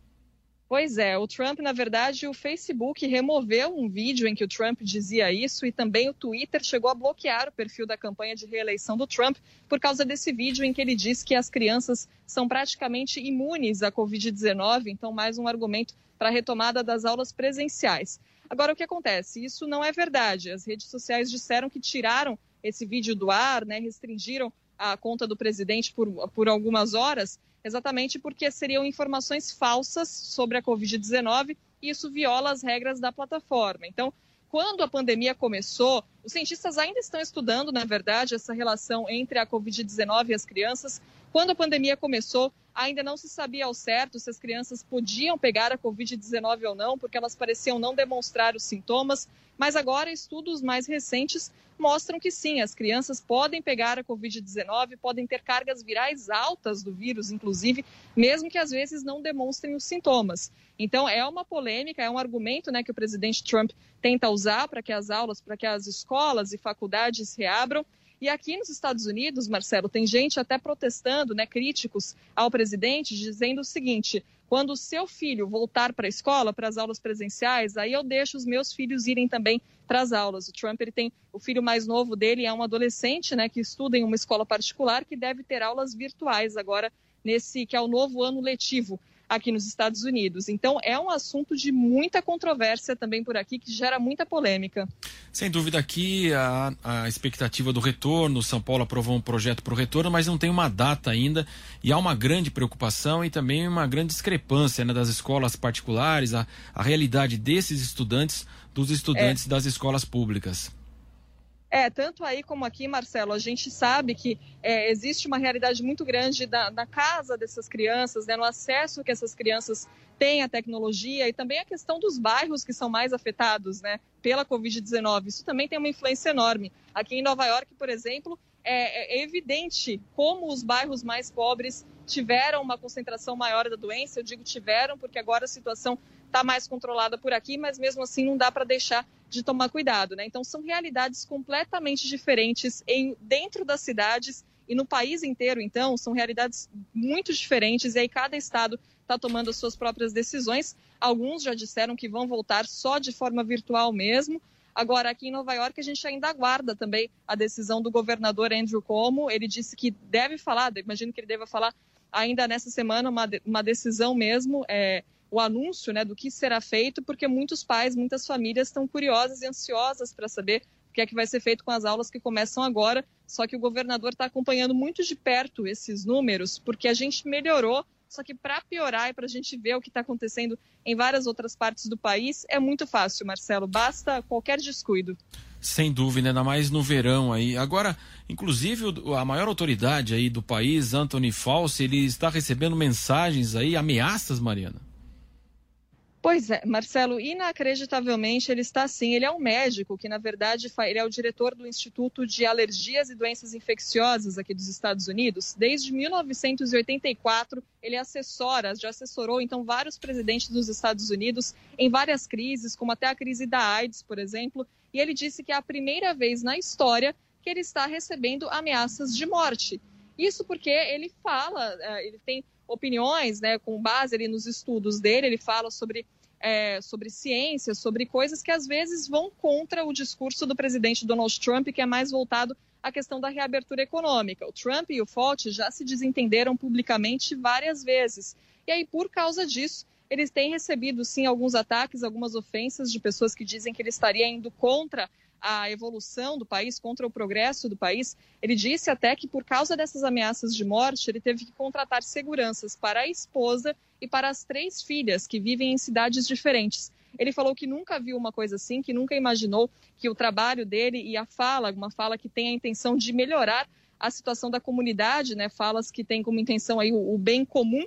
Pois é, o Trump, na verdade, o Facebook removeu um vídeo em que o Trump dizia isso e também o Twitter chegou a bloquear o perfil da campanha de reeleição do Trump por causa desse vídeo em que ele diz que as crianças são praticamente imunes à Covid-19, então mais um argumento para a retomada das aulas presenciais. Agora, o que acontece? Isso não é verdade. As redes sociais disseram que tiraram esse vídeo do ar, restringiram a conta do presidente por algumas horas, exatamente porque seriam informações falsas sobre a Covid-19 e isso viola as regras da plataforma. Então, quando a pandemia começou, os cientistas ainda estão estudando, na verdade, essa relação entre a Covid-19 e as crianças. Quando a pandemia começou, ainda não se sabia ao certo se as crianças podiam pegar a Covid-19 ou não, porque elas pareciam não demonstrar os sintomas. Mas agora, estudos mais recentes mostram que sim, as crianças podem pegar a Covid-19, podem ter cargas virais altas do vírus, inclusive, mesmo que às vezes não demonstrem os sintomas. Então, é uma polêmica, é um argumento que o presidente Trump tenta usar para que as aulas, para que as escolas e faculdades reabram. E aqui nos Estados Unidos, Marcelo, tem gente até protestando, críticos ao presidente, dizendo o seguinte: quando o seu filho voltar para a escola, para as aulas presenciais, aí eu deixo os meus filhos irem também para as aulas. O Trump, ele tem o filho mais novo dele, é um adolescente, que estuda em uma escola particular, que deve ter aulas virtuais agora, nesse que é o novo ano letivo. aqui nos Estados Unidos. Então, é um assunto de muita controvérsia também por aqui, que gera muita polêmica. Sem dúvida aqui a expectativa do retorno. São Paulo aprovou um projeto para o retorno, mas não tem uma data ainda, e há uma grande preocupação e também uma grande discrepância, né, das escolas particulares, a realidade desses estudantes, dos estudantes das escolas públicas. Tanto aí como aqui, Marcelo, a gente sabe que existe uma realidade muito grande na casa dessas crianças, né, no acesso que essas crianças têm à tecnologia, e também a questão dos bairros que são mais afetados, né, pela Covid-19. Isso também tem uma influência enorme. Aqui em Nova York, por exemplo, é evidente como os bairros mais pobres tiveram uma concentração maior da doença. Eu digo tiveram porque agora a situação está mais controlada por aqui, mas mesmo assim não dá para deixar de tomar cuidado, né? Então são realidades completamente diferentes dentro das cidades e no país inteiro. Então são realidades muito diferentes, e aí cada estado está tomando as suas próprias decisões. Alguns já disseram que vão voltar só de forma virtual mesmo. Agora, aqui em Nova York, a gente ainda aguarda também a decisão do governador Andrew Cuomo. Ele disse que deve falar, imagino que ele deva falar ainda nessa semana, uma decisão mesmo, o anúncio, né, do que será feito, porque muitos pais, muitas famílias estão curiosas e ansiosas para saber o que é que vai ser feito com as aulas que começam agora. Só que o governador está acompanhando muito de perto esses números, porque a gente melhorou, só que para piorar e para a gente ver o que está acontecendo em várias outras partes do país, é muito fácil, Marcelo, basta qualquer descuido. Sem dúvida, ainda mais no verão aí. Agora, inclusive, a maior autoridade aí do país, Anthony Fauci, ele está recebendo mensagens aí, ameaças, Mariana. Pois é, Marcelo, inacreditavelmente ele está assim. Ele é um médico que, na verdade, ele é o diretor do Instituto de Alergias e Doenças Infecciosas aqui dos Estados Unidos. Desde 1984, ele já assessorou, então, vários presidentes dos Estados Unidos em várias crises, como até a crise da AIDS, por exemplo. E ele disse que é a primeira vez na história que ele está recebendo ameaças de morte. Isso porque ele fala, ele tem opiniões, né, com base ali nos estudos dele, ele fala sobre ciência, sobre coisas que às vezes vão contra o discurso do presidente Donald Trump, que é mais voltado à questão da reabertura econômica. O Trump e o Fauci já se desentenderam publicamente várias vezes. E aí, por causa disso, eles têm recebido, sim, alguns ataques, algumas ofensas de pessoas que dizem que ele estaria indo contra a evolução do país, contra o progresso do país. Ele disse até que, por causa dessas ameaças de morte, ele teve que contratar seguranças para a esposa e para as 3 filhas que vivem em cidades diferentes. Ele falou que nunca viu uma coisa assim, que nunca imaginou que o trabalho dele e uma fala que tem a intenção de melhorar a situação da comunidade, né? Falas que tem como intenção aí o bem comum,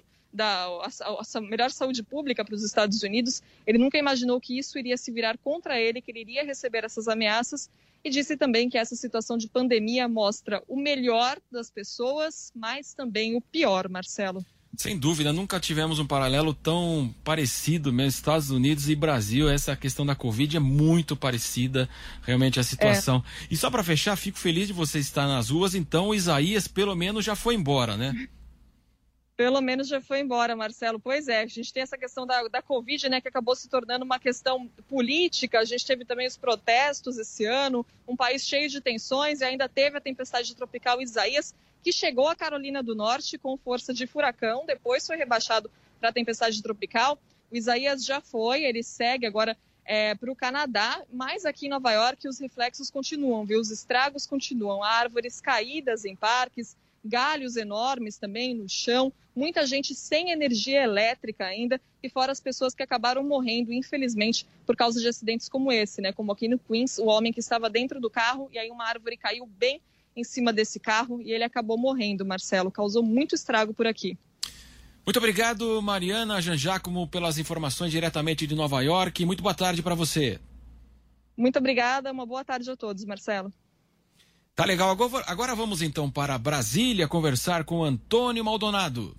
a melhor saúde pública para os Estados Unidos. Ele nunca imaginou que isso iria se virar contra ele, que ele iria receber essas ameaças, e disse também que essa situação de pandemia mostra o melhor das pessoas, mas também o pior, Marcelo. Sem dúvida, nunca tivemos um paralelo tão parecido mesmo, Estados Unidos e Brasil. Essa questão da Covid é muito parecida, realmente, a situação. E só para fechar, fico feliz de você estar nas ruas, então o Isaías pelo menos já foi embora, né? Pelo menos já foi embora, Marcelo. Pois é, a gente tem essa questão da Covid, né, que acabou se tornando uma questão política. A gente teve também os protestos esse ano, um país cheio de tensões, e ainda teve a tempestade tropical Isaías, que chegou à Carolina do Norte com força de furacão, depois foi rebaixado para a tempestade tropical. O Isaías já foi, ele segue agora para o Canadá, mas aqui em Nova York os reflexos continuam, viu? Os estragos continuam, árvores caídas em parques, galhos enormes também no chão, muita gente sem energia elétrica ainda, e fora as pessoas que acabaram morrendo, infelizmente, por causa de acidentes como esse, né? Como aqui no Queens, o homem que estava dentro do carro e aí uma árvore caiu bem em cima desse carro e ele acabou morrendo, Marcelo. Causou muito estrago por aqui. Muito obrigado, Mariana Jangiacomo, pelas informações diretamente de Nova York. Muito boa tarde para você. Muito obrigada, uma boa tarde a todos, Marcelo. Tá legal. Agora vamos então para Brasília conversar com Antônio Maldonado.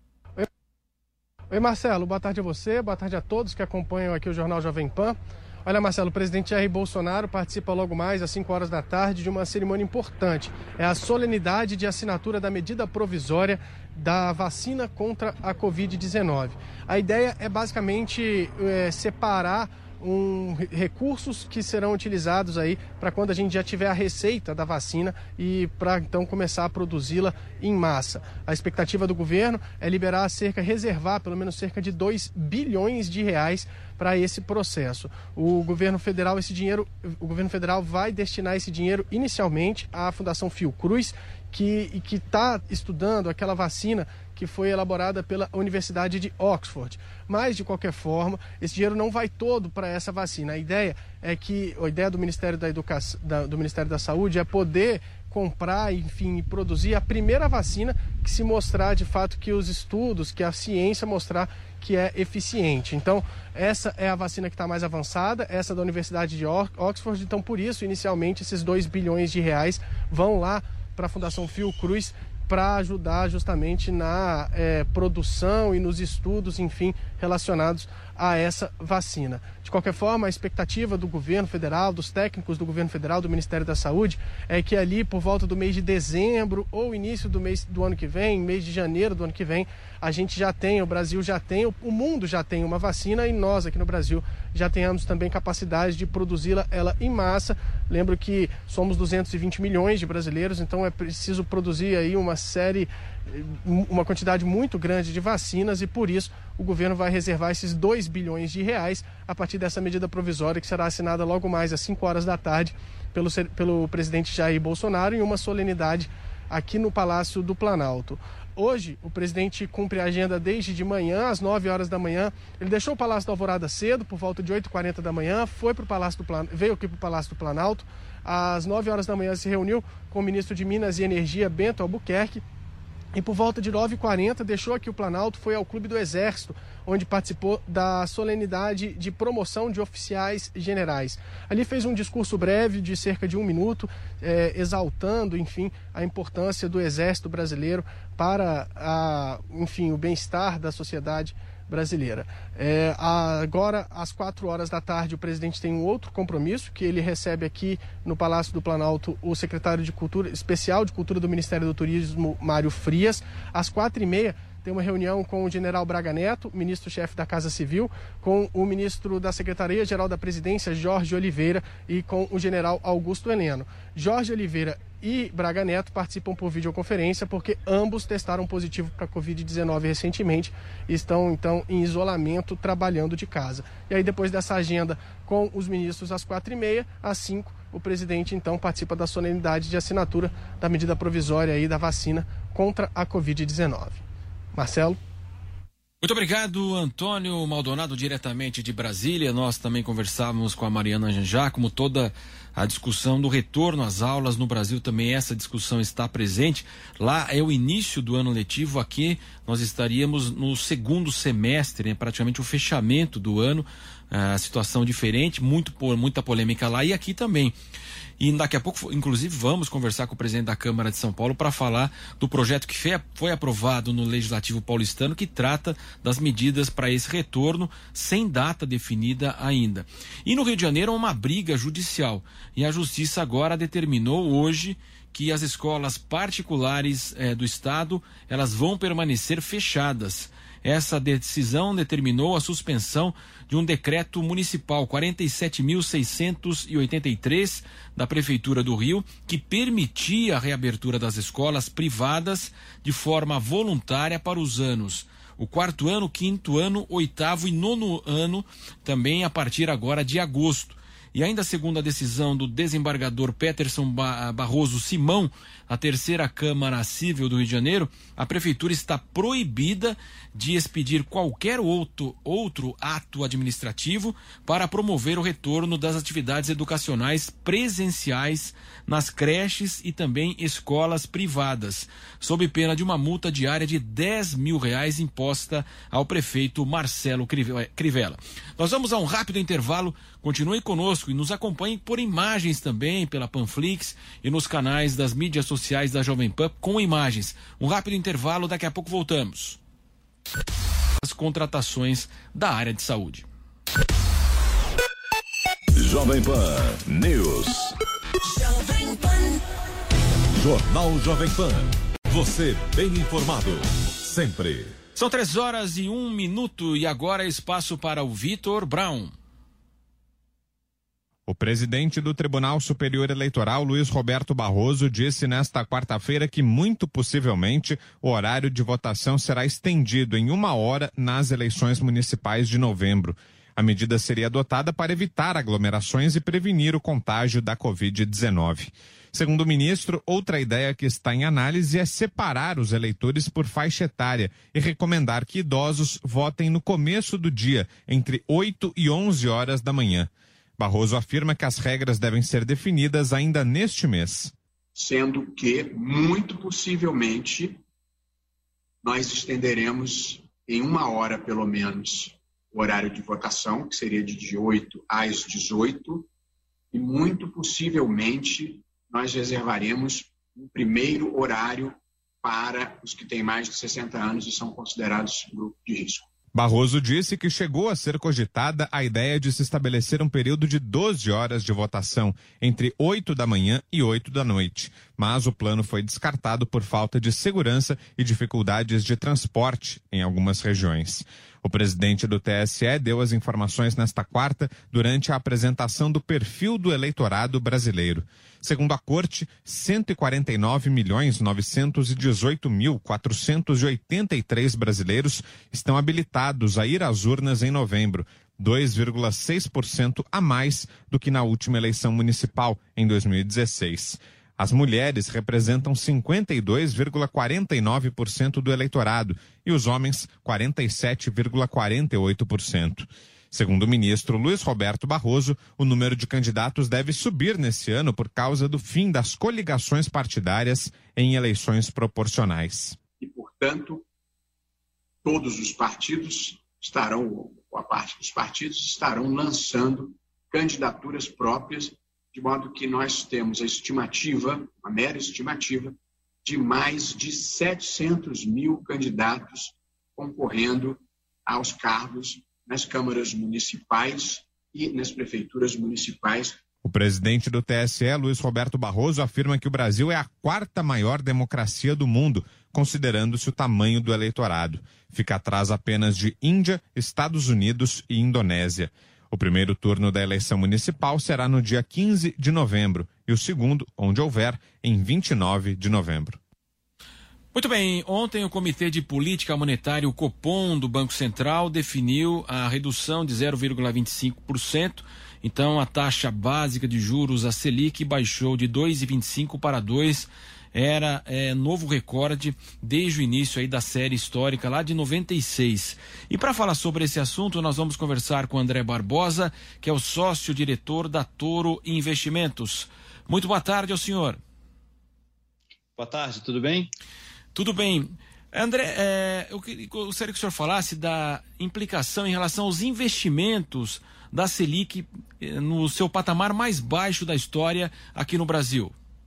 Oi, Marcelo. Boa tarde a você, boa tarde a todos que acompanham aqui o Jornal Jovem Pan. Olha, Marcelo, o presidente Jair Bolsonaro participa logo mais às 5 horas da tarde de uma cerimônia importante. É a solenidade de assinatura da medida provisória da vacina contra a Covid-19. A ideia é basicamente separar recursos que serão utilizados aí para quando a gente já tiver a receita da vacina e para então começar a produzi-la em massa. A expectativa do governo é reservar pelo menos cerca de 2 bilhões de reais para esse processo. O governo federal vai destinar esse dinheiro inicialmente à Fundação Fiocruz, que está estudando aquela vacina que foi elaborada pela Universidade de Oxford. Mas, de qualquer forma, esse dinheiro não vai todo para essa vacina. A ideia do Ministério da Educação, do Ministério da Saúde é poder comprar, enfim, e produzir a primeira vacina que se mostrar de fato que os estudos, que a ciência mostrar que é eficiente. Então, essa é a vacina que está mais avançada, essa da Universidade de Oxford. Então, por isso, inicialmente, esses 2 bilhões de reais vão lá para a Fundação Fiocruz para ajudar justamente na produção e nos estudos, enfim, relacionados a essa vacina. De qualquer forma, a expectativa do governo federal, dos técnicos do governo federal, do Ministério da Saúde, é que ali por volta do mês de dezembro ou início do mês do ano que vem, mês de janeiro do ano que vem, a gente já tem, o Brasil já tem, o mundo já tem uma vacina e nós aqui no Brasil já tenhamos também capacidade de produzi-la em massa. Lembro que somos 220 milhões de brasileiros, então é preciso produzir aí uma quantidade muito grande de vacinas e por isso o governo vai reservar esses 2 bilhões de reais a partir dessa medida provisória que será assinada logo mais às 5 horas da tarde pelo presidente Jair Bolsonaro em uma solenidade aqui no Palácio do Planalto. Hoje, o presidente cumpre a agenda desde de manhã, às 9 horas da manhã. Ele deixou o Palácio da Alvorada cedo, por volta de 8h40 da manhã, veio aqui para o Palácio do Planalto. Às 9 horas da manhã se reuniu com o ministro de Minas e Energia, Bento Albuquerque. E por volta de 9h40 deixou aqui o Planalto, foi ao Clube do Exército, onde participou da solenidade de promoção de oficiais generais. Ali fez um discurso breve de cerca de 1 minuto, exaltando, enfim, a importância do Exército brasileiro para, o bem-estar da sociedade brasileira. Agora, às 4 horas da tarde, o presidente tem um outro compromisso, que ele recebe aqui no Palácio do Planalto o secretário de Cultura, especial de Cultura do Ministério do Turismo, Mário Frias. Às 4h30, tem uma reunião com o general Braga Neto, ministro-chefe da Casa Civil, com o ministro da Secretaria-Geral da Presidência, Jorge Oliveira, e com o general Augusto Heleno. Jorge Oliveira e Braga Neto participam por videoconferência porque ambos testaram positivo para a Covid-19 recentemente e estão, então, em isolamento, trabalhando de casa. E aí, depois dessa agenda com os ministros às 4h30, às 5h, o presidente, então, participa da solenidade de assinatura da medida provisória aí da vacina contra a Covid-19. Marcelo. Muito obrigado, Antônio Maldonado, diretamente de Brasília. Nós também conversávamos com a Mariana Janjá, como toda a discussão do retorno às aulas no Brasil, também essa discussão está presente. Lá é o início do ano letivo, aqui nós estaríamos no segundo semestre, né, praticamente o fechamento do ano, a situação diferente, muita polêmica lá e aqui também. E daqui a pouco, inclusive, vamos conversar com o presidente da Câmara de São Paulo para falar do projeto que foi aprovado no Legislativo paulistano, que trata das medidas para esse retorno, sem data definida ainda. E no Rio de Janeiro, uma briga judicial. E a Justiça agora determinou hoje que as escolas particulares do Estado, elas vão permanecer fechadas. Essa decisão determinou a suspensão de um decreto municipal 47.683 da Prefeitura do Rio, que permitia a reabertura das escolas privadas de forma voluntária para os anos o 4º ano, 5º ano, 8º e 9º ano, também a partir agora de agosto. E ainda segundo a decisão do desembargador Peterson Barroso Simão, a terceira Câmara Civil do Rio de Janeiro, a Prefeitura está proibida de expedir qualquer outro ato administrativo para promover o retorno das atividades educacionais presenciais nas creches e também escolas privadas, sob pena de uma multa diária de R$10 mil imposta ao prefeito Marcelo Crivella. Nós vamos a um rápido intervalo, continue conosco e nos acompanhe por imagens também, pela Panflix e nos canais das mídias sociais da Jovem Pan com imagens. Um rápido intervalo, daqui a pouco voltamos. As contratações da área de saúde. Jovem Pan News. Jovem Pan. Jornal Jovem Pan. Você bem informado, sempre. São 3 horas e 1 minuto e agora espaço para o Vitor Brown. O presidente do Tribunal Superior Eleitoral, Luiz Roberto Barroso, disse nesta quarta-feira que, muito possivelmente, o horário de votação será estendido em 1 hora nas eleições municipais de novembro. A medida seria adotada para evitar aglomerações e prevenir o contágio da Covid-19. Segundo o ministro, outra ideia que está em análise é separar os eleitores por faixa etária e recomendar que idosos votem no começo do dia, entre 8 e 11 horas da manhã. Barroso afirma que as regras devem ser definidas ainda neste mês. Sendo que, muito possivelmente, nós estenderemos em 1 hora, pelo menos, o horário de votação, que seria de 8 às 18, e muito possivelmente nós reservaremos um primeiro horário para os que têm mais de 60 anos e são considerados grupo de risco. Barroso disse que chegou a ser cogitada a ideia de se estabelecer um período de 12 horas de votação, entre 8 da manhã e 8 da noite. Mas o plano foi descartado por falta de segurança e dificuldades de transporte em algumas regiões. O presidente do TSE deu as informações nesta quarta durante a apresentação do perfil do eleitorado brasileiro. Segundo a Corte, 149.918.483 brasileiros estão habilitados a ir às urnas em novembro, 2,6% a mais do que na última eleição municipal, em 2016. As mulheres representam 52,49% do eleitorado e os homens 47,48%. Segundo o ministro Luiz Roberto Barroso, o número de candidatos deve subir nesse ano por causa do fim das coligações partidárias em eleições proporcionais. E, portanto, todos os partidos estarão, ou a parte dos partidos, estarão lançando candidaturas próprias, de modo que nós temos a estimativa, a mera estimativa, de mais de 700 mil candidatos concorrendo aos cargos nas câmaras municipais e nas prefeituras municipais. O presidente do TSE, Luiz Roberto Barroso, afirma que o Brasil é a 4ª maior democracia do mundo, considerando-se o tamanho do eleitorado. Fica atrás apenas de Índia, Estados Unidos e Indonésia. O primeiro turno da eleição municipal será no dia 15 de novembro e o segundo, onde houver, em 29 de novembro. Muito bem, ontem o Comitê de Política Monetária, o Copom do Banco Central, definiu a redução de 0,25%. Então a taxa básica de juros, a Selic, baixou de 2,25 para 2%. Era novo recorde desde o início aí da série histórica lá de 96. E para falar sobre esse assunto, nós vamos conversar com o André Barbosa, que é o sócio-diretor da Toro Investimentos. Muito boa tarde ao senhor. Boa tarde, tudo bem? Tudo bem. André, eu gostaria que o senhor falasse da implicação em relação aos investimentos da Selic no seu patamar mais baixo da história aqui no Brasil.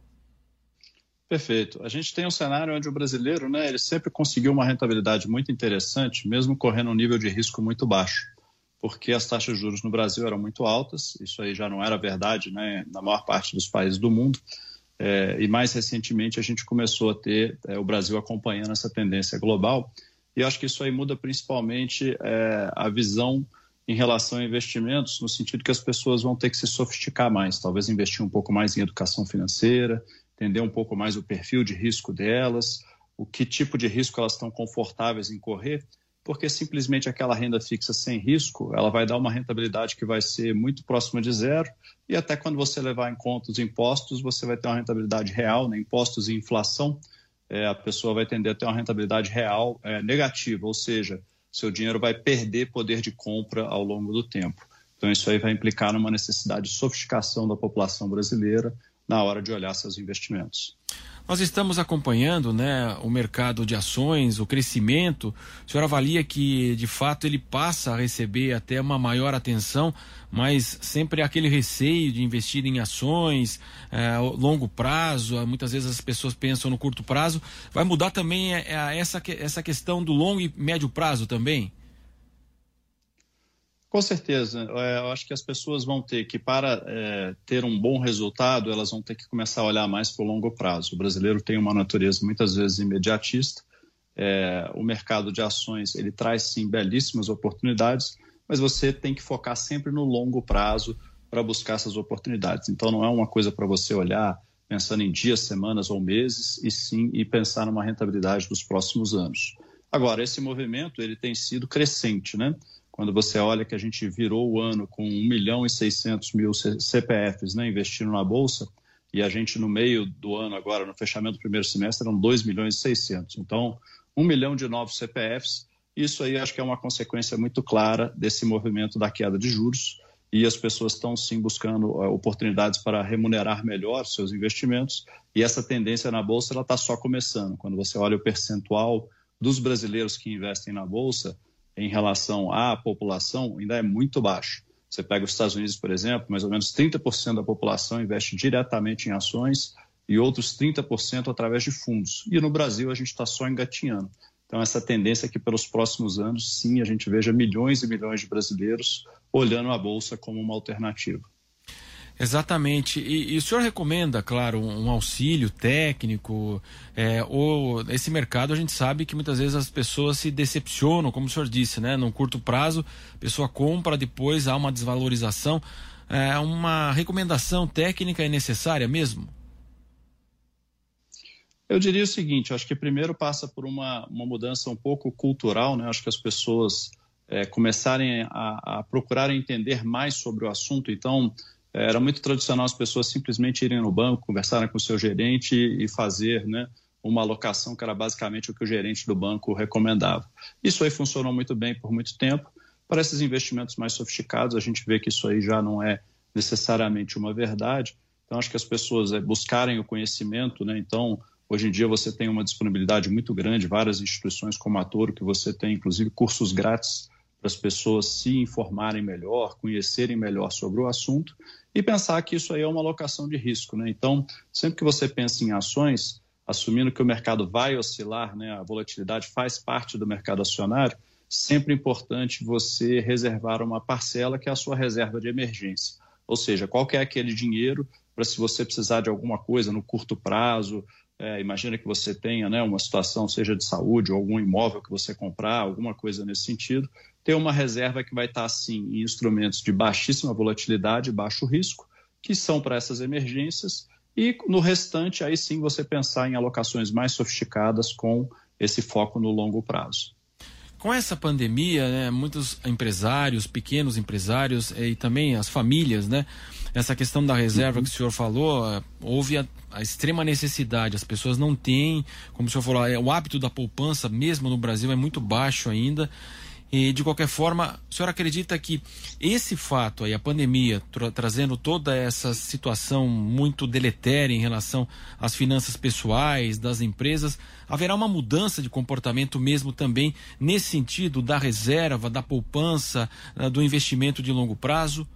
Perfeito. A gente tem um cenário onde o brasileiro, ele sempre conseguiu uma rentabilidade muito interessante, mesmo correndo um nível de risco muito baixo, porque as taxas de juros no Brasil eram muito altas, isso aí já não era verdade, na maior parte dos países do mundo, e mais recentemente a gente começou a ter o Brasil acompanhando essa tendência global, e eu acho que isso aí muda principalmente a visão em relação a investimentos, no sentido que as pessoas vão ter que se sofisticar mais, talvez investir um pouco mais em educação financeira, entender um pouco mais o perfil de risco delas, o que tipo de risco elas estão confortáveis em correr, porque simplesmente aquela renda fixa sem risco, ela vai dar uma rentabilidade que vai ser muito próxima de zero, e até quando você levar em conta os impostos, você vai ter uma rentabilidade real, impostos e inflação, a pessoa vai tender a ter uma rentabilidade real negativa, ou seja, seu dinheiro vai perder poder de compra ao longo do tempo. Então isso aí vai implicar numa necessidade de sofisticação da população brasileira na hora de olhar seus investimentos. Nós estamos acompanhando, o mercado de ações, o crescimento. O senhor avalia que, de fato, ele passa a receber até uma maior atenção, mas sempre aquele receio de investir em ações, longo prazo, muitas vezes as pessoas pensam no curto prazo. Vai mudar também essa questão do longo e médio prazo também? Com certeza, eu acho que as pessoas vão ter que, para ter um bom resultado, elas vão ter que começar a olhar mais para o longo prazo. O brasileiro tem uma natureza muitas vezes imediatista, o mercado de ações ele traz sim belíssimas oportunidades, mas você tem que focar sempre no longo prazo para buscar essas oportunidades. Então não é uma coisa para você olhar pensando em dias, semanas ou meses, e sim pensar numa rentabilidade dos próximos anos. Agora, esse movimento ele tem sido crescente, né? Quando você olha que a gente virou o ano com 1.600.000 CPFs, né, investindo na Bolsa, e a gente no meio do ano agora, no fechamento do primeiro semestre, eram 2.600.000. Então, 1 milhão de novos CPFs, isso aí acho que é uma consequência muito clara desse movimento da queda de juros, e as pessoas estão sim buscando oportunidades para remunerar melhor seus investimentos, e essa tendência na Bolsa ela está só começando. Quando você olha o percentual dos brasileiros que investem na Bolsa em relação à população, ainda é muito baixo. Você pega os Estados Unidos, por exemplo, mais ou menos 30% da população investe diretamente em ações e outros 30% através de fundos. E no Brasil a gente está só engatinhando. Então essa tendência é que pelos próximos anos, sim, a gente veja milhões e milhões de brasileiros olhando a Bolsa como uma alternativa. Exatamente. E o senhor recomenda, claro, um auxílio técnico? Ou esse mercado a gente sabe que muitas vezes as pessoas se decepcionam, como o senhor disse, né? Num curto prazo, a pessoa compra, depois há uma desvalorização. Uma recomendação técnica é necessária mesmo? Eu diria o seguinte, acho que primeiro passa por uma mudança um pouco cultural, né? Acho que as pessoas começarem a procurar entender mais sobre o assunto. Então, era muito tradicional as pessoas simplesmente irem no banco, conversarem com o seu gerente e fazer, né, uma alocação que era basicamente o que o gerente do banco recomendava. Isso aí funcionou muito bem por muito tempo. Para esses investimentos mais sofisticados, a gente vê que isso aí já não é necessariamente uma verdade. Então, acho que as pessoas buscarem o conhecimento, né? Então, hoje em dia você tem uma disponibilidade muito grande, várias instituições como a Toro, que você tem inclusive cursos grátis para as pessoas se informarem melhor, conhecerem melhor sobre o assunto e pensar que isso aí é uma alocação de risco, né? Então, sempre que você pensa em ações, assumindo que o mercado vai oscilar, né, a volatilidade faz parte do mercado acionário, sempre é importante você reservar uma parcela que é a sua reserva de emergência. Ou seja, qual que é aquele dinheiro para se você precisar de alguma coisa no curto prazo, imagina que você tenha, né, uma situação, seja de saúde ou algum imóvel que você comprar, alguma coisa nesse sentido, ter uma reserva que vai estar, sim, em instrumentos de baixíssima volatilidade, baixo risco, que são para essas emergências, e no restante, aí sim, você pensar em alocações mais sofisticadas com esse foco no longo prazo. Com essa pandemia, né, muitos empresários, pequenos empresários e também as famílias, né, essa questão da reserva que o senhor falou, houve a extrema necessidade, as pessoas não têm, como o senhor falou, o hábito da poupança, mesmo no Brasil, é muito baixo ainda. E, de qualquer forma, o senhor acredita que esse fato aí, a pandemia, trazendo toda essa situação muito deletéria em relação às finanças pessoais das empresas, haverá uma mudança de comportamento mesmo também nesse sentido da reserva, da poupança, do investimento de longo prazo?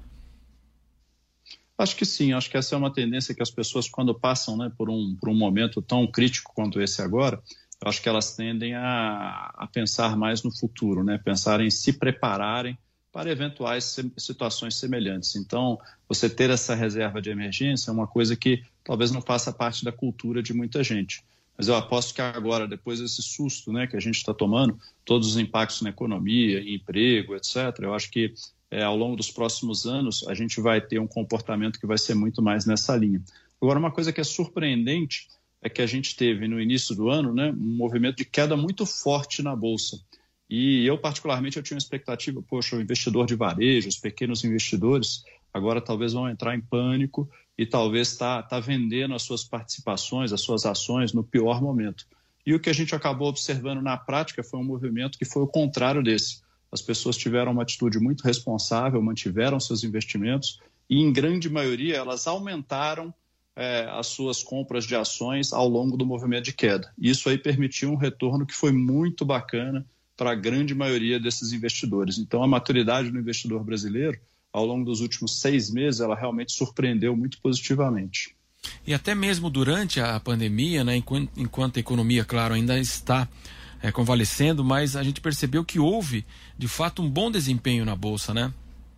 Acho que sim, acho que essa é uma tendência que as pessoas, quando passam, né, por um momento tão crítico quanto esse agora, eu acho que elas tendem a pensar mais no futuro, né? Pensar em se prepararem para eventuais situações semelhantes. Então, você ter essa reserva de emergência é uma coisa que talvez não faça parte da cultura de muita gente. Mas eu aposto que agora, depois desse susto, né, que a gente está tomando, todos os impactos na economia, em emprego, etc., eu acho que ao longo dos próximos anos a gente vai ter um comportamento que vai ser muito mais nessa linha. Agora, uma coisa que é surpreendente é que a gente teve no início do ano, né, um movimento de queda muito forte na Bolsa. E eu, particularmente, eu tinha uma expectativa, poxa, o investidor de varejo, os pequenos investidores, agora talvez vão entrar em pânico e talvez tá vendendo as suas participações, as suas ações no pior momento. E o que a gente acabou observando na prática foi um movimento que foi o contrário desse. As pessoas tiveram uma atitude muito responsável, mantiveram seus investimentos e, em grande maioria, elas aumentaram as suas compras de ações ao longo do movimento de queda. Isso aí permitiu um retorno que foi muito bacana para a grande maioria desses investidores. Então, a maturidade do investidor brasileiro, ao longo dos últimos 6 meses, ela realmente surpreendeu muito positivamente. E até mesmo durante a pandemia, né, enquanto a economia, claro, ainda está convalescendo, mas a gente percebeu que houve, de fato, um bom desempenho na Bolsa, né?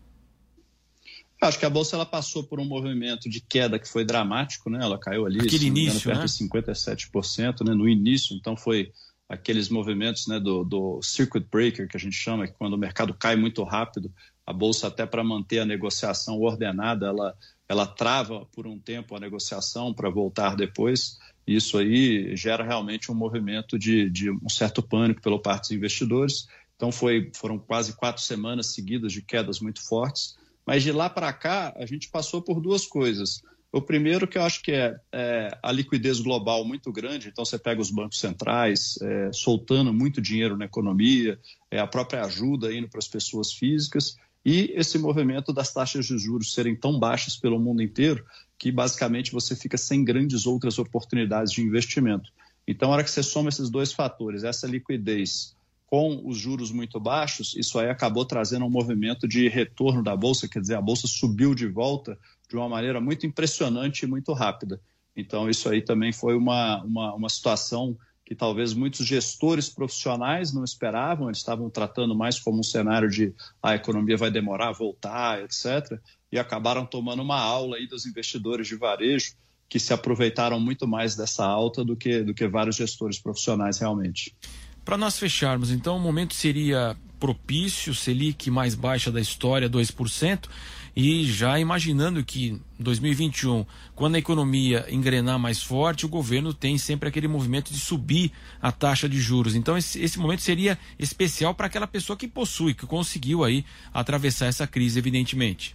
Acho que a Bolsa ela passou por um movimento de queda que foi dramático, né? Ela caiu ali, perto de 57%, né? No início, então foi aqueles movimentos, né, do circuit breaker, que a gente chama, que quando o mercado cai muito rápido, a Bolsa, até para manter a negociação ordenada, ela trava por um tempo a negociação para voltar depois. Isso aí gera realmente um movimento de um certo pânico pela parte dos investidores. Então foram quase 4 semanas seguidas de quedas muito fortes. Mas de lá para cá, a gente passou por 2 coisas. O primeiro, que eu acho que é a liquidez global muito grande. Então você pega os bancos centrais soltando muito dinheiro na economia, a própria ajuda indo para as pessoas físicas, e esse movimento das taxas de juros serem tão baixas pelo mundo inteiro que basicamente você fica sem grandes outras oportunidades de investimento. Então, a hora que você soma esses 2 fatores, essa liquidez com os juros muito baixos, isso aí acabou trazendo um movimento de retorno da Bolsa, quer dizer, a Bolsa subiu de volta de uma maneira muito impressionante e muito rápida. Então, isso aí também foi uma situação que talvez muitos gestores profissionais não esperavam, eles estavam tratando mais como um cenário de a economia vai demorar a voltar, etc., e acabaram tomando uma aula aí dos investidores de varejo, que se aproveitaram muito mais dessa alta do que vários gestores profissionais realmente. Para nós fecharmos, então, o momento seria propício, Selic mais baixa da história, 2%, e já imaginando que em 2021, quando a economia engrenar mais forte, o governo tem sempre aquele movimento de subir a taxa de juros. Então esse momento seria especial para aquela pessoa que possui, que conseguiu aí atravessar essa crise, evidentemente.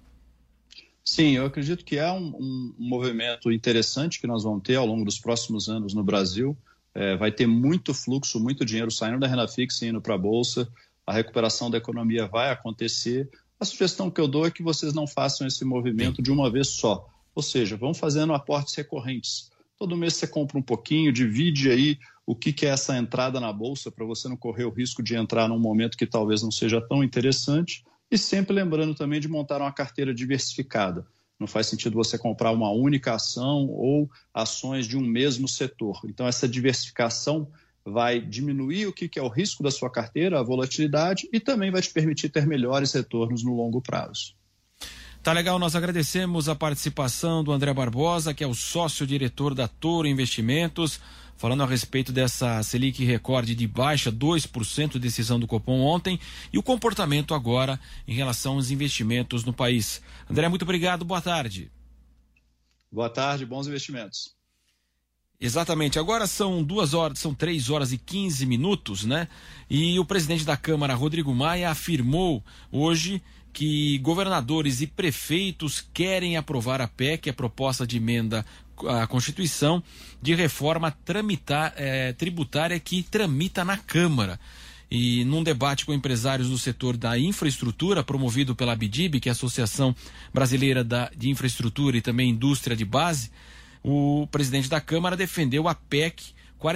Sim, eu acredito que é um movimento interessante que nós vamos ter ao longo dos próximos anos no Brasil. Vai ter muito fluxo, muito dinheiro saindo da renda fixa e indo para a Bolsa. A recuperação da economia vai acontecer. A sugestão que eu dou é que vocês não façam esse movimento de uma vez só. Ou seja, vão fazendo aportes recorrentes. Todo mês você compra um pouquinho, divide aí o que é essa entrada na Bolsa para você não correr o risco de entrar num momento que talvez não seja tão interessante. E sempre lembrando também de montar uma carteira diversificada. Não faz sentido você comprar uma única ação ou ações de um mesmo setor. Então, essa diversificação vai diminuir o que é o risco da sua carteira, a volatilidade, e também vai te permitir ter melhores retornos no longo prazo. Tá legal, nós agradecemos a participação do André Barbosa, que é o sócio-diretor da Toro Investimentos, falando a respeito dessa Selic recorde de baixa, 2%, decisão do Copom ontem, e o comportamento agora em relação aos investimentos no país. André, muito obrigado, boa tarde. Boa tarde, bons investimentos. Exatamente, agora são 3 horas e 15 minutos, né? E o presidente da Câmara, Rodrigo Maia, afirmou hoje que governadores e prefeitos querem aprovar a PEC, a proposta de emenda à Constituição, de reforma tributária que tramita na Câmara. E num debate com empresários do setor da infraestrutura, promovido pela ABDIB, que é a Associação Brasileira de Infraestrutura e também Indústria de Base, o presidente da Câmara defendeu a PEC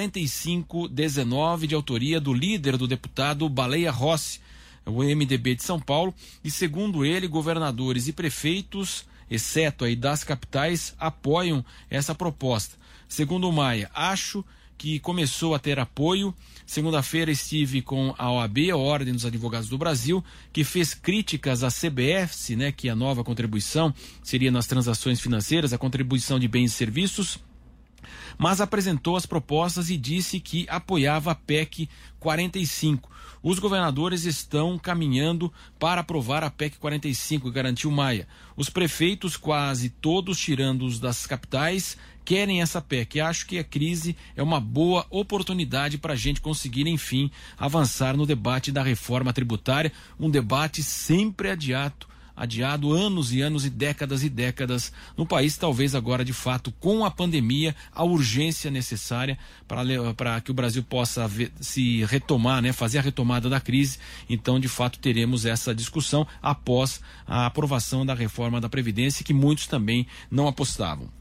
4519, de autoria do líder do deputado Baleia Rossi, o MDB de São Paulo, e segundo ele, governadores e prefeitos, exceto aí das capitais, apoiam essa proposta. Segundo o Maia, acho que começou a ter apoio. Segunda-feira estive com a OAB, a Ordem dos Advogados do Brasil, que fez críticas à CBF, né, que a nova contribuição seria nas transações financeiras, a contribuição de bens e serviços, mas apresentou as propostas e disse que apoiava a PEC 45. Os governadores estão caminhando para aprovar a PEC 45, garantiu Maia. Os prefeitos, quase todos, tirando os das capitais, querem essa PEC. Acho que a crise é uma boa oportunidade para a gente conseguir, enfim, avançar no debate da reforma tributária, um debate sempre adiado anos e anos e décadas no país, talvez agora de fato com a pandemia, a urgência necessária para que o Brasil possa se retomar, né, fazer a retomada da crise. Então, de fato, teremos essa discussão após a aprovação da reforma da Previdência, que muitos também não apostavam.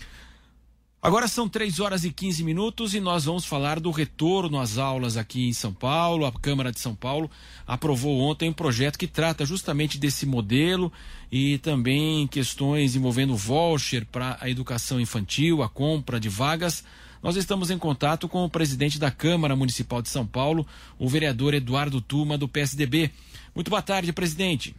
Agora são 3 horas e 15 minutos e nós vamos falar do retorno às aulas aqui em São Paulo. A Câmara de São Paulo aprovou ontem um projeto que trata justamente desse modelo e também questões envolvendo voucher para a educação infantil, a compra de vagas. Nós estamos em contato com o presidente da Câmara Municipal de São Paulo, o vereador Eduardo Tuma, do PSDB. Muito boa tarde, presidente.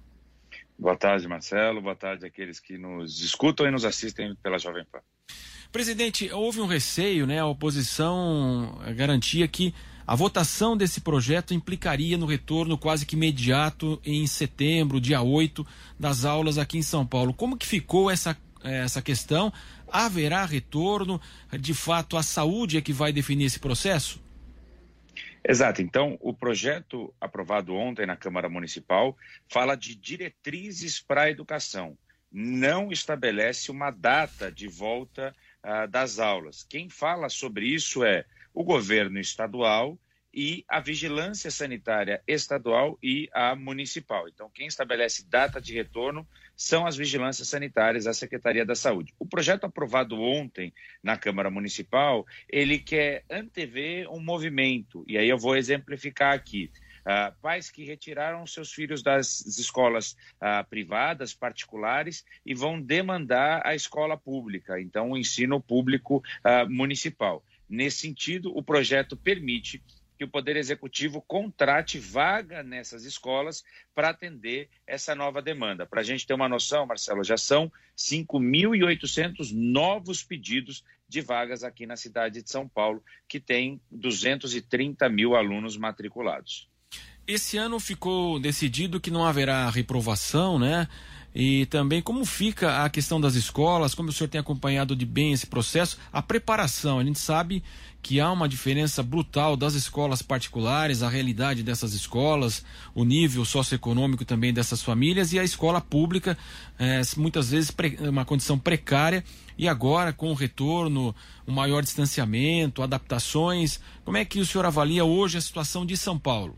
Boa tarde, Marcelo. Boa tarde àqueles que nos escutam e nos assistem pela Jovem Pan. Presidente, houve um receio, né? A oposição garantia que a votação desse projeto implicaria no retorno quase que imediato em setembro, dia 8, das aulas aqui em São Paulo. Como que ficou essa questão? Haverá retorno? De fato, a saúde é que vai definir esse processo? Exato. Então, o projeto aprovado ontem na Câmara Municipal fala de diretrizes para a educação. Não estabelece uma data de volta das aulas. Quem fala sobre isso é o governo estadual e a vigilância sanitária estadual e a municipal. Então, quem estabelece data de retorno são as vigilâncias sanitárias, a Secretaria da Saúde. O projeto aprovado ontem na Câmara Municipal, ele quer antever um movimento, e aí eu vou exemplificar aqui. Pais que retiraram seus filhos das escolas privadas, particulares, e vão demandar a escola pública, então o ensino público municipal. Nesse sentido, o projeto permite que o Poder Executivo contrate vaga nessas escolas para atender essa nova demanda. Para a gente ter uma noção, Marcelo, já são 5.800 novos pedidos de vagas aqui na cidade de São Paulo, que tem 230 mil alunos matriculados. Esse ano ficou decidido que não haverá reprovação, né? E também como fica a questão das escolas, como o senhor tem acompanhado de bem esse processo, a preparação. A gente sabe que há uma diferença brutal das escolas particulares, a realidade dessas escolas, o nível socioeconômico também dessas famílias, e a escola pública, muitas vezes uma condição precária, e agora com o retorno, um maior distanciamento, adaptações. Como é que o senhor avalia hoje a situação de São Paulo?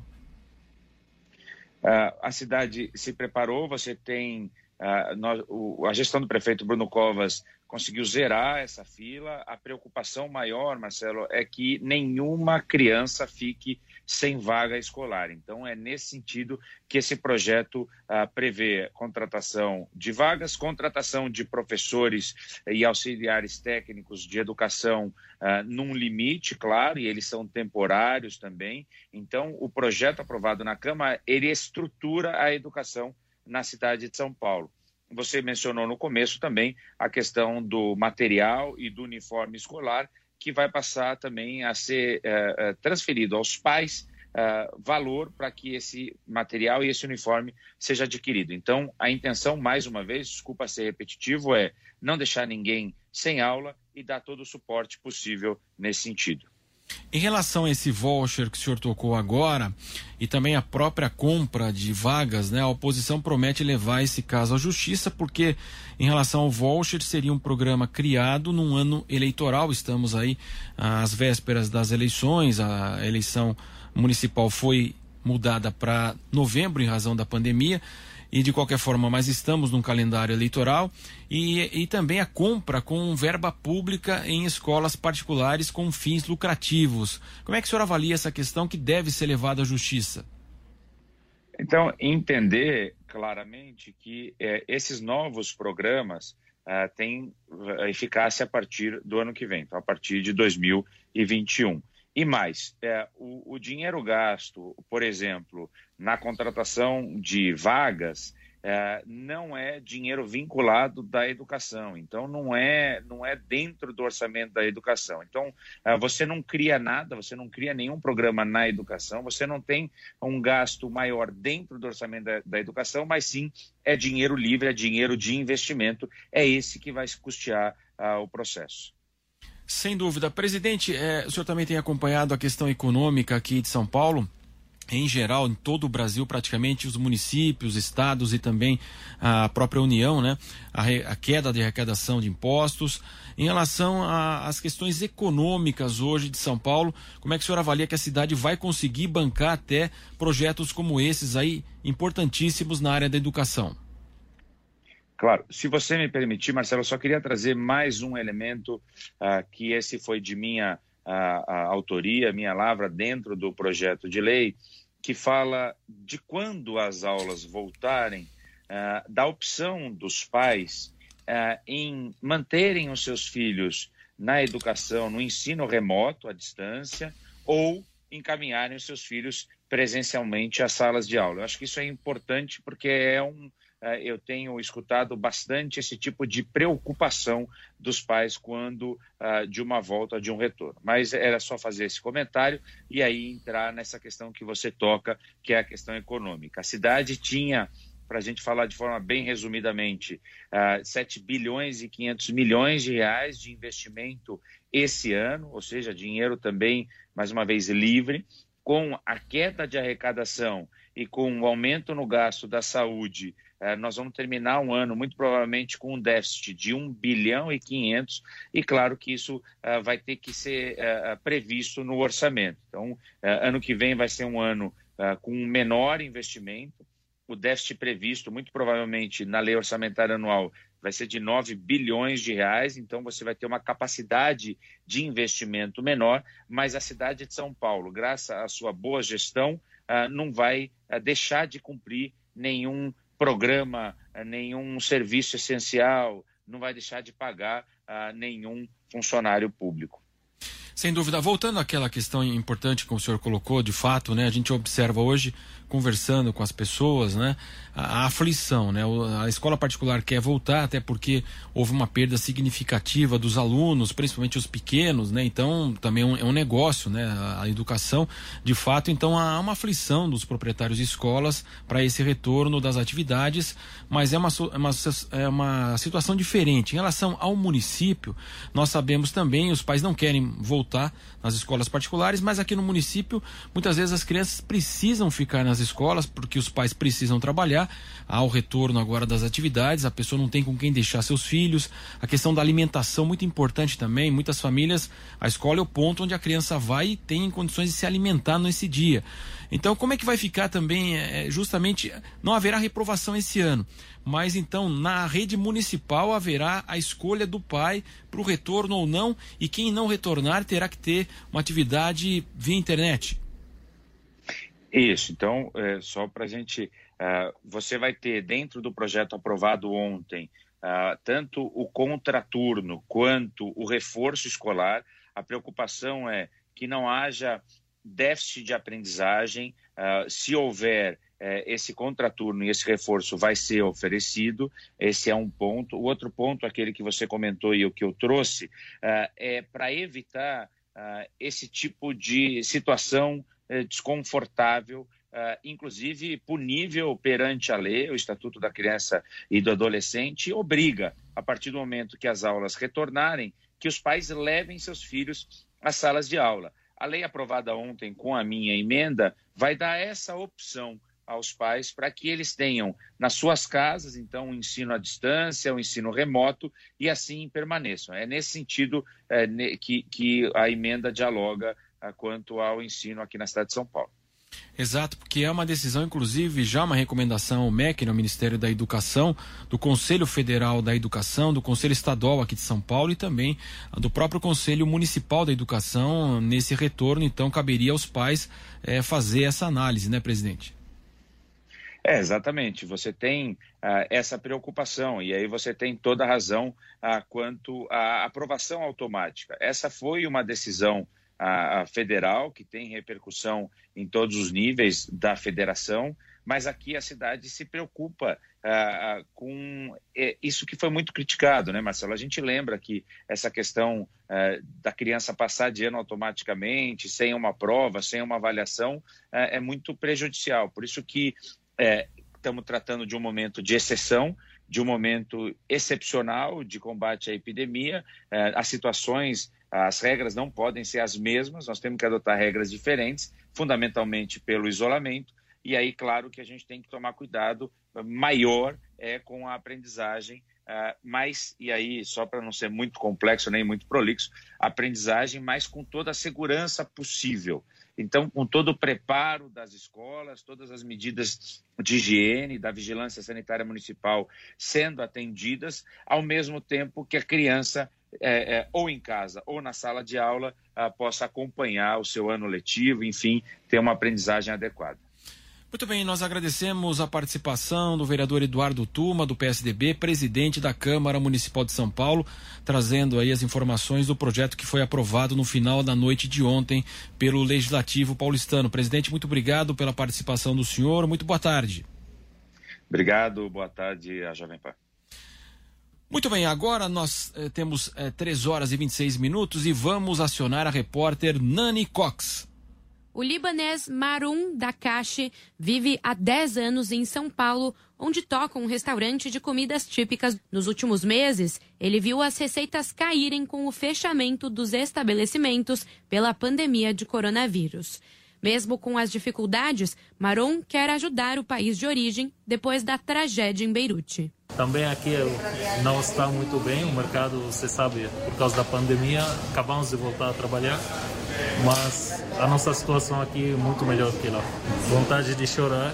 A cidade se preparou, você tem... a gestão do prefeito Bruno Covas conseguiu zerar essa fila. A preocupação maior, Marcelo, é que nenhuma criança fique sem vaga escolar. Então, é nesse sentido que esse projeto prevê contratação de vagas, contratação de professores e auxiliares técnicos de educação num limite, claro, e eles são temporários também. Então, o projeto aprovado na Câmara, ele estrutura a educação na cidade de São Paulo. Você mencionou no começo também a questão do material e do uniforme escolar, que vai passar também a ser transferido aos pais valor para que esse material e esse uniforme seja adquirido. Então, a intenção, mais uma vez, desculpa ser repetitivo, é não deixar ninguém sem aula e dar todo o suporte possível nesse sentido. Em relação a esse voucher que o senhor tocou agora e também a própria compra de vagas, né, a oposição promete levar esse caso à justiça, porque em relação ao voucher seria um programa criado num ano eleitoral. Estamos aí às vésperas das eleições, a eleição municipal foi mudada para novembro em razão da pandemia. E de qualquer forma, mas estamos num calendário eleitoral e também a compra com verba pública em escolas particulares com fins lucrativos. Como é que o senhor avalia essa questão que deve ser levada à justiça? Então, entender claramente que esses novos programas têm eficácia a partir do ano que vem, então a partir de 2021. E mais, o dinheiro gasto, por exemplo, na contratação de vagas, não é dinheiro vinculado da educação. Então, não é dentro do orçamento da educação. Então, você não cria nada, você não cria nenhum programa na educação, você não tem um gasto maior dentro do orçamento da educação, mas sim é dinheiro livre, é dinheiro de investimento, é esse que vai custear o processo. Sem dúvida. Presidente, o senhor também tem acompanhado a questão econômica aqui de São Paulo, em geral, em todo o Brasil, praticamente, os municípios, estados e também a própria União, né? A queda de arrecadação de impostos. Em relação às questões econômicas hoje de São Paulo, como é que o senhor avalia que a cidade vai conseguir bancar até projetos como esses aí, importantíssimos na área da educação? Claro, se você me permitir, Marcelo, eu só queria trazer mais um elemento que esse foi de minha autoria, minha lavra dentro do projeto de lei, que fala de quando as aulas voltarem, da opção dos pais em manterem os seus filhos na educação, no ensino remoto, à distância, ou encaminharem os seus filhos presencialmente às salas de aula. Eu acho que isso é importante porque é eu tenho escutado bastante esse tipo de preocupação dos pais quando de uma volta, de um retorno. Mas era só fazer esse comentário e aí entrar nessa questão que você toca, que é a questão econômica. A cidade tinha, para a gente falar de forma bem resumidamente, 7 bilhões e 500 milhões de reais de investimento esse ano, ou seja, dinheiro também, mais uma vez, livre. Com a queda de arrecadação e com o aumento no gasto da saúde, nós vamos terminar um ano muito provavelmente com um déficit de 1 bilhão e 500 e claro que isso vai ter que ser previsto no orçamento. Então, ano que vem vai ser um ano com um menor investimento. O déficit previsto, muito provavelmente, na lei orçamentária anual, vai ser de 9 bilhões de reais, então você vai ter uma capacidade de investimento menor, mas a cidade de São Paulo, graças à sua boa gestão, não vai deixar de cumprir nenhum programa, nenhum serviço essencial, não vai deixar de pagar nenhum funcionário público. Sem dúvida. Voltando àquela questão importante que o senhor colocou, de fato, né, a gente observa hoje, conversando com as pessoas, né, a aflição, né, a escola particular quer voltar, até porque houve uma perda significativa dos alunos, principalmente os pequenos, né, então também é um negócio, né, a educação, de fato, então há uma aflição dos proprietários de escolas para esse retorno das atividades, mas é uma situação diferente. Em relação ao município, nós sabemos também, os pais não querem voltar nas escolas particulares, mas aqui no município, muitas vezes as crianças precisam ficar nas escolas, porque os pais precisam trabalhar. Há o retorno agora das atividades, a pessoa não tem com quem deixar seus filhos. A questão da alimentação, muito importante também. Muitas famílias, a escola é o ponto onde a criança vai e tem condições de se alimentar nesse dia. Então, como é que vai ficar também, justamente, não haverá reprovação esse ano, mas então na rede municipal haverá a escolha do pai para o retorno ou não, e quem não retornar terá que ter uma atividade via internet. Isso, então, só para a gente, você vai ter dentro do projeto aprovado ontem, tanto o contraturno quanto o reforço escolar. A preocupação é que não haja déficit de aprendizagem. Se houver esse contraturno e esse reforço vai ser oferecido, esse é um ponto. O outro ponto, aquele que você comentou e o que eu trouxe, é para evitar esse tipo de situação desconfortável, inclusive punível perante a lei. O Estatuto da Criança e do Adolescente obriga, a partir do momento que as aulas retornarem, que os pais levem seus filhos às salas de aula. A lei aprovada ontem com a minha emenda vai dar essa opção aos pais para que eles tenham nas suas casas, então, o ensino à distância, o ensino remoto, e assim permaneçam. É nesse sentido que a emenda dialoga quanto ao ensino aqui na cidade de São Paulo. Exato, porque é uma decisão, inclusive, já uma recomendação ao MEC, no Ministério da Educação, do Conselho Federal da Educação, do Conselho Estadual aqui de São Paulo e também do próprio Conselho Municipal da Educação nesse retorno. Então, caberia aos pais fazer essa análise, né, presidente? Exatamente. Você tem essa preocupação e aí você tem toda a razão quanto à aprovação automática. Essa foi uma decisão federal, que tem repercussão em todos os níveis da federação, mas aqui a cidade se preocupa com isso que foi muito criticado, né, Marcelo? A gente lembra que essa questão da criança passar de ano automaticamente, sem uma prova, sem uma avaliação, é muito prejudicial. Por isso que estamos tratando de um momento de exceção, de um momento excepcional de combate à epidemia. As situações, as regras não podem ser as mesmas, nós temos que adotar regras diferentes, fundamentalmente pelo isolamento, e aí, claro, que a gente tem que tomar cuidado maior com a aprendizagem, mas, e aí, só para não ser muito complexo nem muito prolixo, aprendizagem, mas com toda a segurança possível. Então, com todo o preparo das escolas, todas as medidas de higiene, da vigilância sanitária municipal sendo atendidas, ao mesmo tempo que a criança, ou em casa ou na sala de aula, possa acompanhar o seu ano letivo, enfim, ter uma aprendizagem adequada. Muito bem, nós agradecemos a participação do vereador Eduardo Tuma, do PSDB, presidente da Câmara Municipal de São Paulo, trazendo aí as informações do projeto que foi aprovado no final da noite de ontem pelo Legislativo paulistano. Presidente, muito obrigado pela participação do senhor, muito boa tarde. Obrigado, boa tarde à Jovem Pan. Muito bem, agora nós temos 3 horas e 26 minutos e vamos acionar a repórter Nani Cox. O libanês Maroun Dakashi vive há 10 anos em São Paulo, onde toca um restaurante de comidas típicas. Nos últimos meses, ele viu as receitas caírem com o fechamento dos estabelecimentos pela pandemia de coronavírus. Mesmo com as dificuldades, Maroun quer ajudar o país de origem depois da tragédia em Beirute. Também aqui não está muito bem, o mercado, você sabe, por causa da pandemia, acabamos de voltar a trabalhar, mas a nossa situação aqui é muito melhor que lá. Vontade de chorar,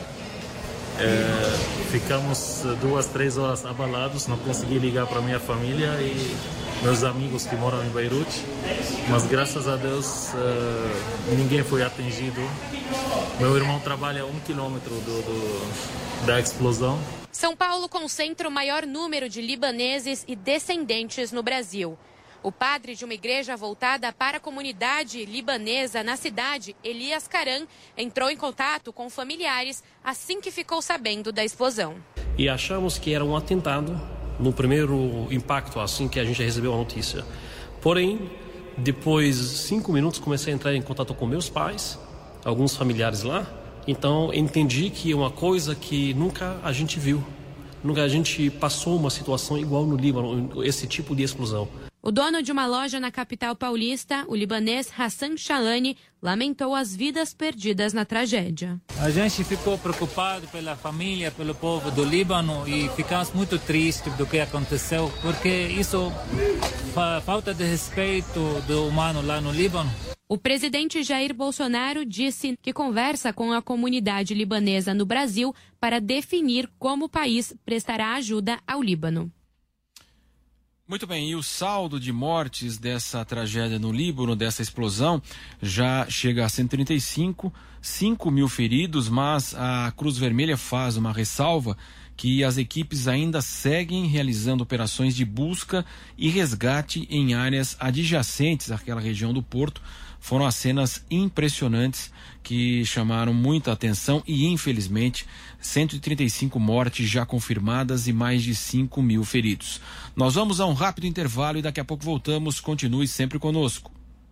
ficamos 2, 3 horas abalados, não consegui ligar para minha família e meus amigos que moram em Beirute, mas graças a Deus ninguém foi atingido. Meu irmão trabalha a 1 quilômetro da explosão. São Paulo concentra o maior número de libaneses e descendentes no Brasil. O padre de uma igreja voltada para a comunidade libanesa na cidade, Elias Caran, entrou em contato com familiares assim que ficou sabendo da explosão. E achamos que era um atentado no primeiro impacto, assim que a gente recebeu a notícia. Porém, depois de 5 minutos, comecei a entrar em contato com meus pais, alguns familiares lá. Então, entendi que é uma coisa que nunca a gente viu. Nunca a gente passou uma situação igual no Líbano, esse tipo de explosão. O dono de uma loja na capital paulista, o libanês Hassan Shalani, lamentou as vidas perdidas na tragédia. A gente ficou preocupado pela família, pelo povo do Líbano e ficamos muito tristes do que aconteceu, porque isso falta de respeito do humano lá no Líbano. O presidente Jair Bolsonaro disse que conversa com a comunidade libanesa no Brasil para definir como o país prestará ajuda ao Líbano. Muito bem, e o saldo de mortes dessa tragédia no Líbano, dessa explosão, já chega a 135, 5 mil feridos, mas a Cruz Vermelha faz uma ressalva que as equipes ainda seguem realizando operações de busca e resgate em áreas adjacentes àquela região do porto. Foram as cenas impressionantes que chamaram muita atenção e, infelizmente, 135 mortes já confirmadas e mais de 5 mil feridos. Nós vamos a um rápido intervalo e daqui a pouco voltamos. Continue sempre conosco.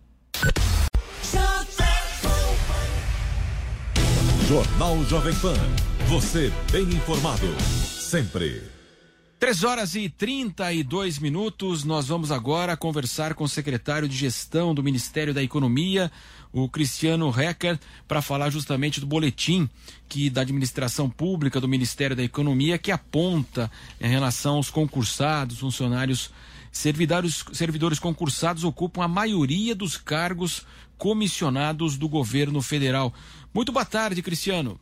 Jornal Jovem Pan. Você bem informado. Sempre. 3 horas e 32 minutos, nós vamos agora conversar com o secretário de Gestão do Ministério da Economia, o Cristiano Hecker, para falar justamente do boletim da Administração Pública do Ministério da Economia, que aponta em relação aos concursados, funcionários, servidores concursados ocupam a maioria dos cargos comissionados do governo federal. Muito boa tarde, Cristiano.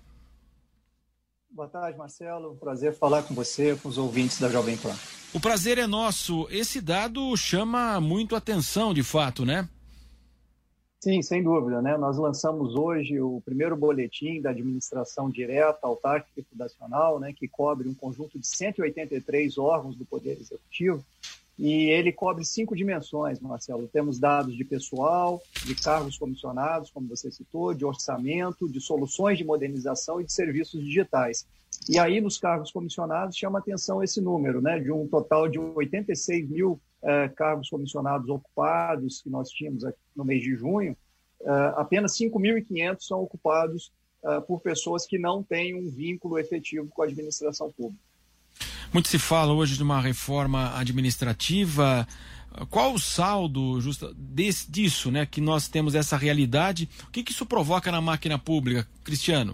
Boa tarde, Marcelo. Prazer falar com você, com os ouvintes da Jovem Pan. O prazer é nosso. Esse dado chama muito atenção, de fato, né? Sim, sem dúvida, né? Nós lançamos hoje o primeiro boletim da administração direta, autárquica e fundacional, né, que cobre um conjunto de 183 órgãos do Poder Executivo, e ele cobre 5 dimensões, Marcelo. Temos dados de pessoal, de cargos comissionados, como você citou, de orçamento, de soluções de modernização e de serviços digitais. E aí, nos cargos comissionados, chama atenção esse número, né, de um total de 86 mil cargos comissionados ocupados que nós tínhamos aqui no mês de junho, apenas 5.500 são ocupados por pessoas que não têm um vínculo efetivo com a administração pública. Muito se fala hoje de uma reforma administrativa. Qual o saldo disso, né, que nós temos essa realidade? O que isso provoca na máquina pública, Cristiano?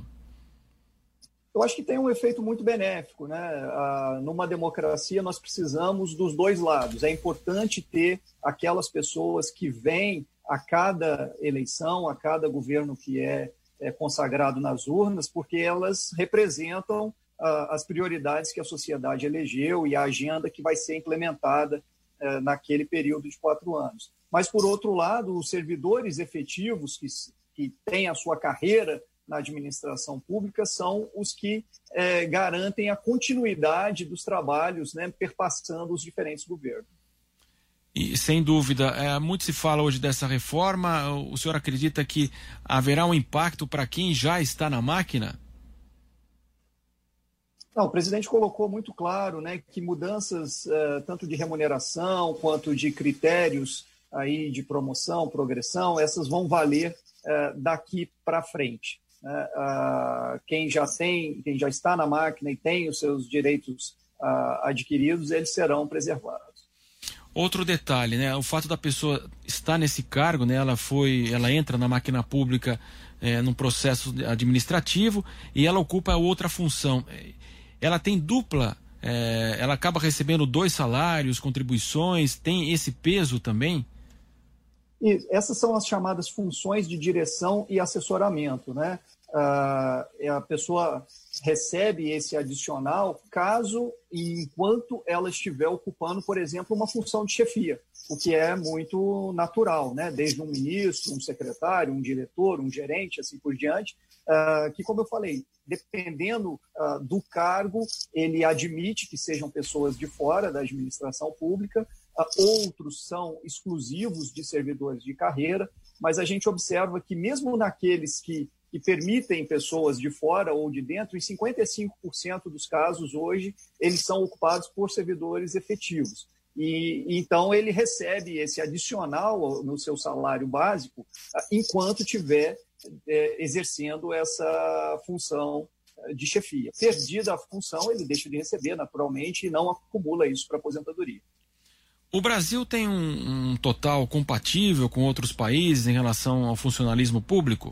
Eu acho que tem um efeito muito benéfico, né? Numa democracia nós precisamos dos dois lados. É importante ter aquelas pessoas que vêm a cada eleição, a cada governo que é consagrado nas urnas, porque elas representam as prioridades que a sociedade elegeu e a agenda que vai ser implementada naquele período de 4 anos. Mas, por outro lado, os servidores efetivos que têm a sua carreira na administração pública são os que garantem a continuidade dos trabalhos, né, perpassando os diferentes governos. E, sem dúvida, muito se fala hoje dessa reforma. O senhor acredita que haverá um impacto para quem já está na máquina? Não, o presidente colocou muito claro, né, que mudanças tanto de remuneração quanto de critérios aí de promoção, progressão, essas vão valer daqui para frente. Quem já está na máquina e tem os seus direitos adquiridos, eles serão preservados. Outro detalhe, né, o fato da pessoa estar nesse cargo, né, ela entra na máquina pública num processo administrativo e ela ocupa outra função. Ela tem dupla, ela acaba recebendo 2 salários, contribuições, tem esse peso também? E essas são as chamadas funções de direção e assessoramento, né? A pessoa recebe esse adicional caso e enquanto ela estiver ocupando, por exemplo, uma função de chefia, o que é muito natural, né? Desde um ministro, um secretário, um diretor, um gerente, assim por diante, que, como eu falei, dependendo do cargo, ele admite que sejam pessoas de fora da administração pública, outros são exclusivos de servidores de carreira, mas a gente observa que mesmo naqueles que permitem pessoas de fora ou de dentro, em 55% dos casos hoje, eles são ocupados por servidores efetivos. E então ele recebe esse adicional no seu salário básico enquanto estiver exercendo essa função de chefia. Perdida a função, ele deixa de receber naturalmente e não acumula isso para aposentadoria. O Brasil tem um total compatível com outros países em relação ao funcionalismo público?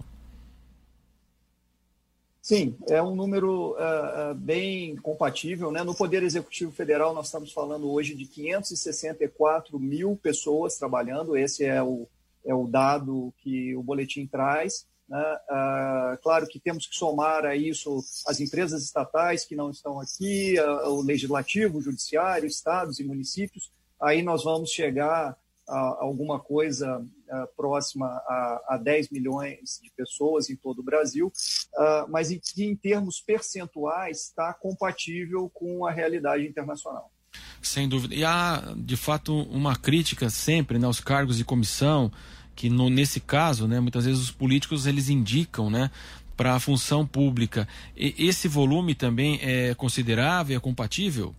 Sim, é um número bem compatível, né? No Poder Executivo Federal, nós estamos falando hoje de 564 mil pessoas trabalhando, esse é o dado que o boletim traz, né? Claro que temos que somar a isso as empresas estatais que não estão aqui, o Legislativo, o Judiciário, estados e municípios, aí nós vamos chegar a alguma coisa próxima a 10 milhões de pessoas em todo o Brasil, mas em termos percentuais está compatível com a realidade internacional. Sem dúvida. E há, de fato, uma crítica sempre, né, aos cargos de comissão, que nesse caso, né, muitas vezes os políticos eles indicam, né, para a função pública. Esse volume também é considerável, é compatível?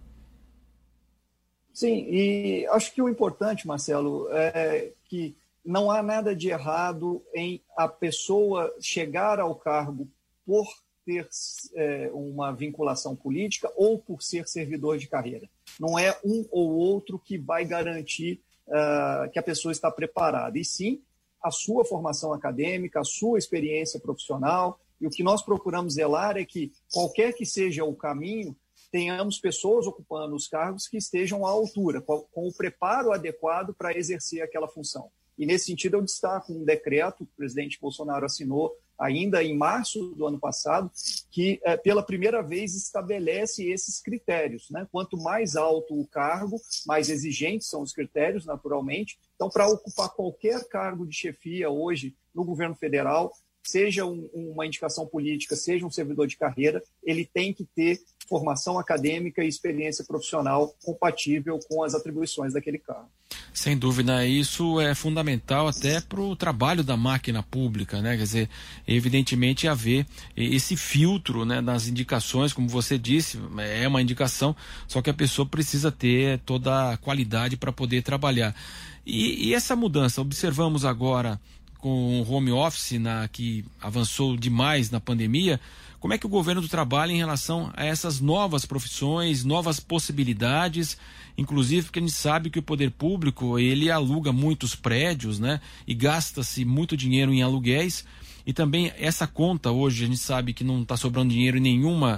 Sim, e acho que o importante, Marcelo, é que não há nada de errado em a pessoa chegar ao cargo por ter uma vinculação política ou por ser servidor de carreira. Não é um ou outro que vai garantir que a pessoa está preparada, e sim a sua formação acadêmica, a sua experiência profissional, e o que nós procuramos zelar é que, qualquer que seja o caminho, tenhamos pessoas ocupando os cargos que estejam à altura, com o preparo adequado para exercer aquela função. E, nesse sentido, eu destaco um decreto que o presidente Bolsonaro assinou ainda em março do ano passado, que, pela primeira vez, estabelece esses critérios, né? Quanto mais alto o cargo, mais exigentes são os critérios, naturalmente. Então, para ocupar qualquer cargo de chefia hoje no governo federal, seja uma indicação política, seja um servidor de carreira, ele tem que ter formação acadêmica e experiência profissional compatível com as atribuições daquele cargo. Sem dúvida, isso é fundamental até para o trabalho da máquina pública, né? Quer dizer, evidentemente haver esse filtro, né, nas indicações, como você disse, é uma indicação, só que a pessoa precisa ter toda a qualidade para poder trabalhar. E essa mudança, observamos agora com o home office, que avançou demais na pandemia. Como é que o governo trabalha em relação a essas novas profissões, novas possibilidades, inclusive porque a gente sabe que o poder público, ele aluga muitos prédios, né, e gasta-se muito dinheiro em aluguéis, e também essa conta hoje a gente sabe que não está sobrando dinheiro em nenhuma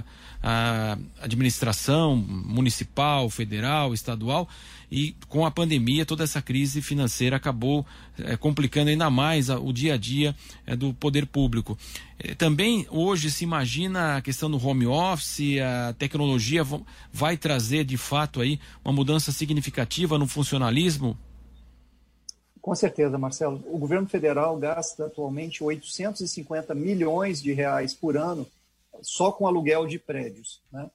administração municipal, federal, estadual, e com a pandemia toda essa crise financeira acabou complicando ainda mais o dia a dia do poder público. Também hoje se imagina a questão do home office, a tecnologia vai trazer de fato aí uma mudança significativa no funcionalismo? Com certeza, Marcelo. O governo federal gasta atualmente 850 milhões de reais por ano só com aluguel de prédios, né?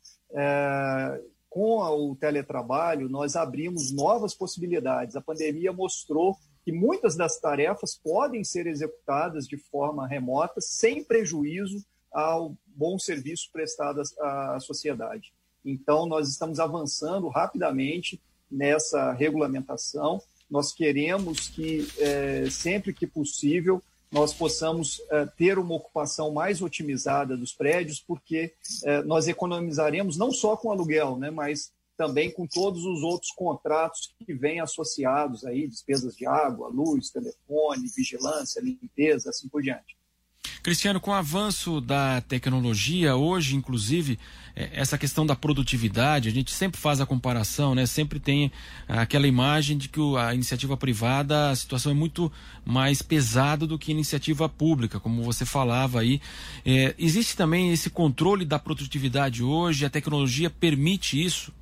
Com o teletrabalho, nós abrimos novas possibilidades. A pandemia mostrou que muitas das tarefas podem ser executadas de forma remota, sem prejuízo ao bom serviço prestado à sociedade. Então, nós estamos avançando rapidamente nessa regulamentação. Nós queremos que, sempre que possível, nós possamos ter uma ocupação mais otimizada dos prédios, porque nós economizaremos não só com aluguel, né, mas também com todos os outros contratos que vêm associados aí, despesas de água, luz, telefone, vigilância, limpeza, assim por diante. Cristiano, com o avanço da tecnologia, hoje, inclusive, essa questão da produtividade, a gente sempre faz a comparação, né? Sempre tem aquela imagem de que a iniciativa privada, a situação é muito mais pesada do que a iniciativa pública, como você falava aí. Existe também esse controle da produtividade hoje, a tecnologia permite isso?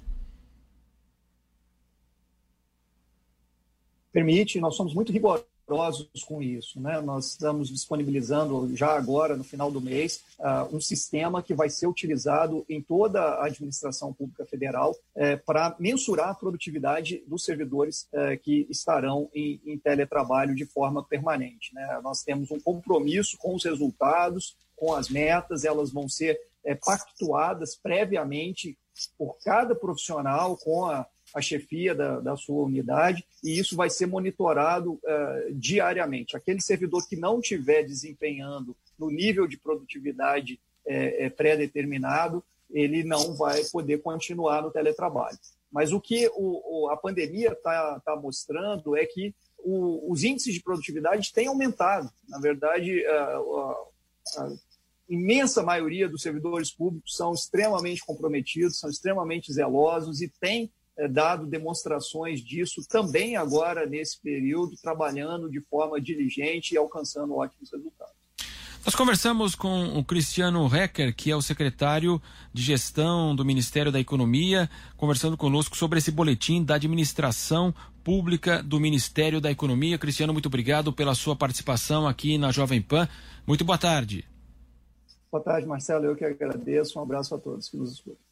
Permite, nós somos muito rigorosos com isso, né? Nós estamos disponibilizando já agora, no final do mês, um sistema que vai ser utilizado em toda a administração pública federal para mensurar a produtividade dos servidores que estarão em teletrabalho de forma permanente, né? Nós temos um compromisso com os resultados, com as metas, elas vão ser pactuadas previamente por cada profissional com a chefia da sua unidade, e isso vai ser monitorado diariamente. Aquele servidor que não estiver desempenhando no nível de produtividade pré-determinado, ele não vai poder continuar no teletrabalho. Mas o que a pandemia está mostrando é que os índices de produtividade têm aumentado. Na verdade, a imensa maioria dos servidores públicos são extremamente comprometidos, são extremamente zelosos e têm dado demonstrações disso também agora nesse período, trabalhando de forma diligente e alcançando ótimos resultados. Nós conversamos com o Cristiano Hecker, que é o secretário de Gestão do Ministério da Economia, conversando conosco sobre esse boletim da administração pública do Ministério da Economia. Cristiano, muito obrigado pela sua participação aqui na Jovem Pan. Muito boa tarde. Boa tarde, Marcelo. Eu que agradeço. Um abraço a todos que nos escutam.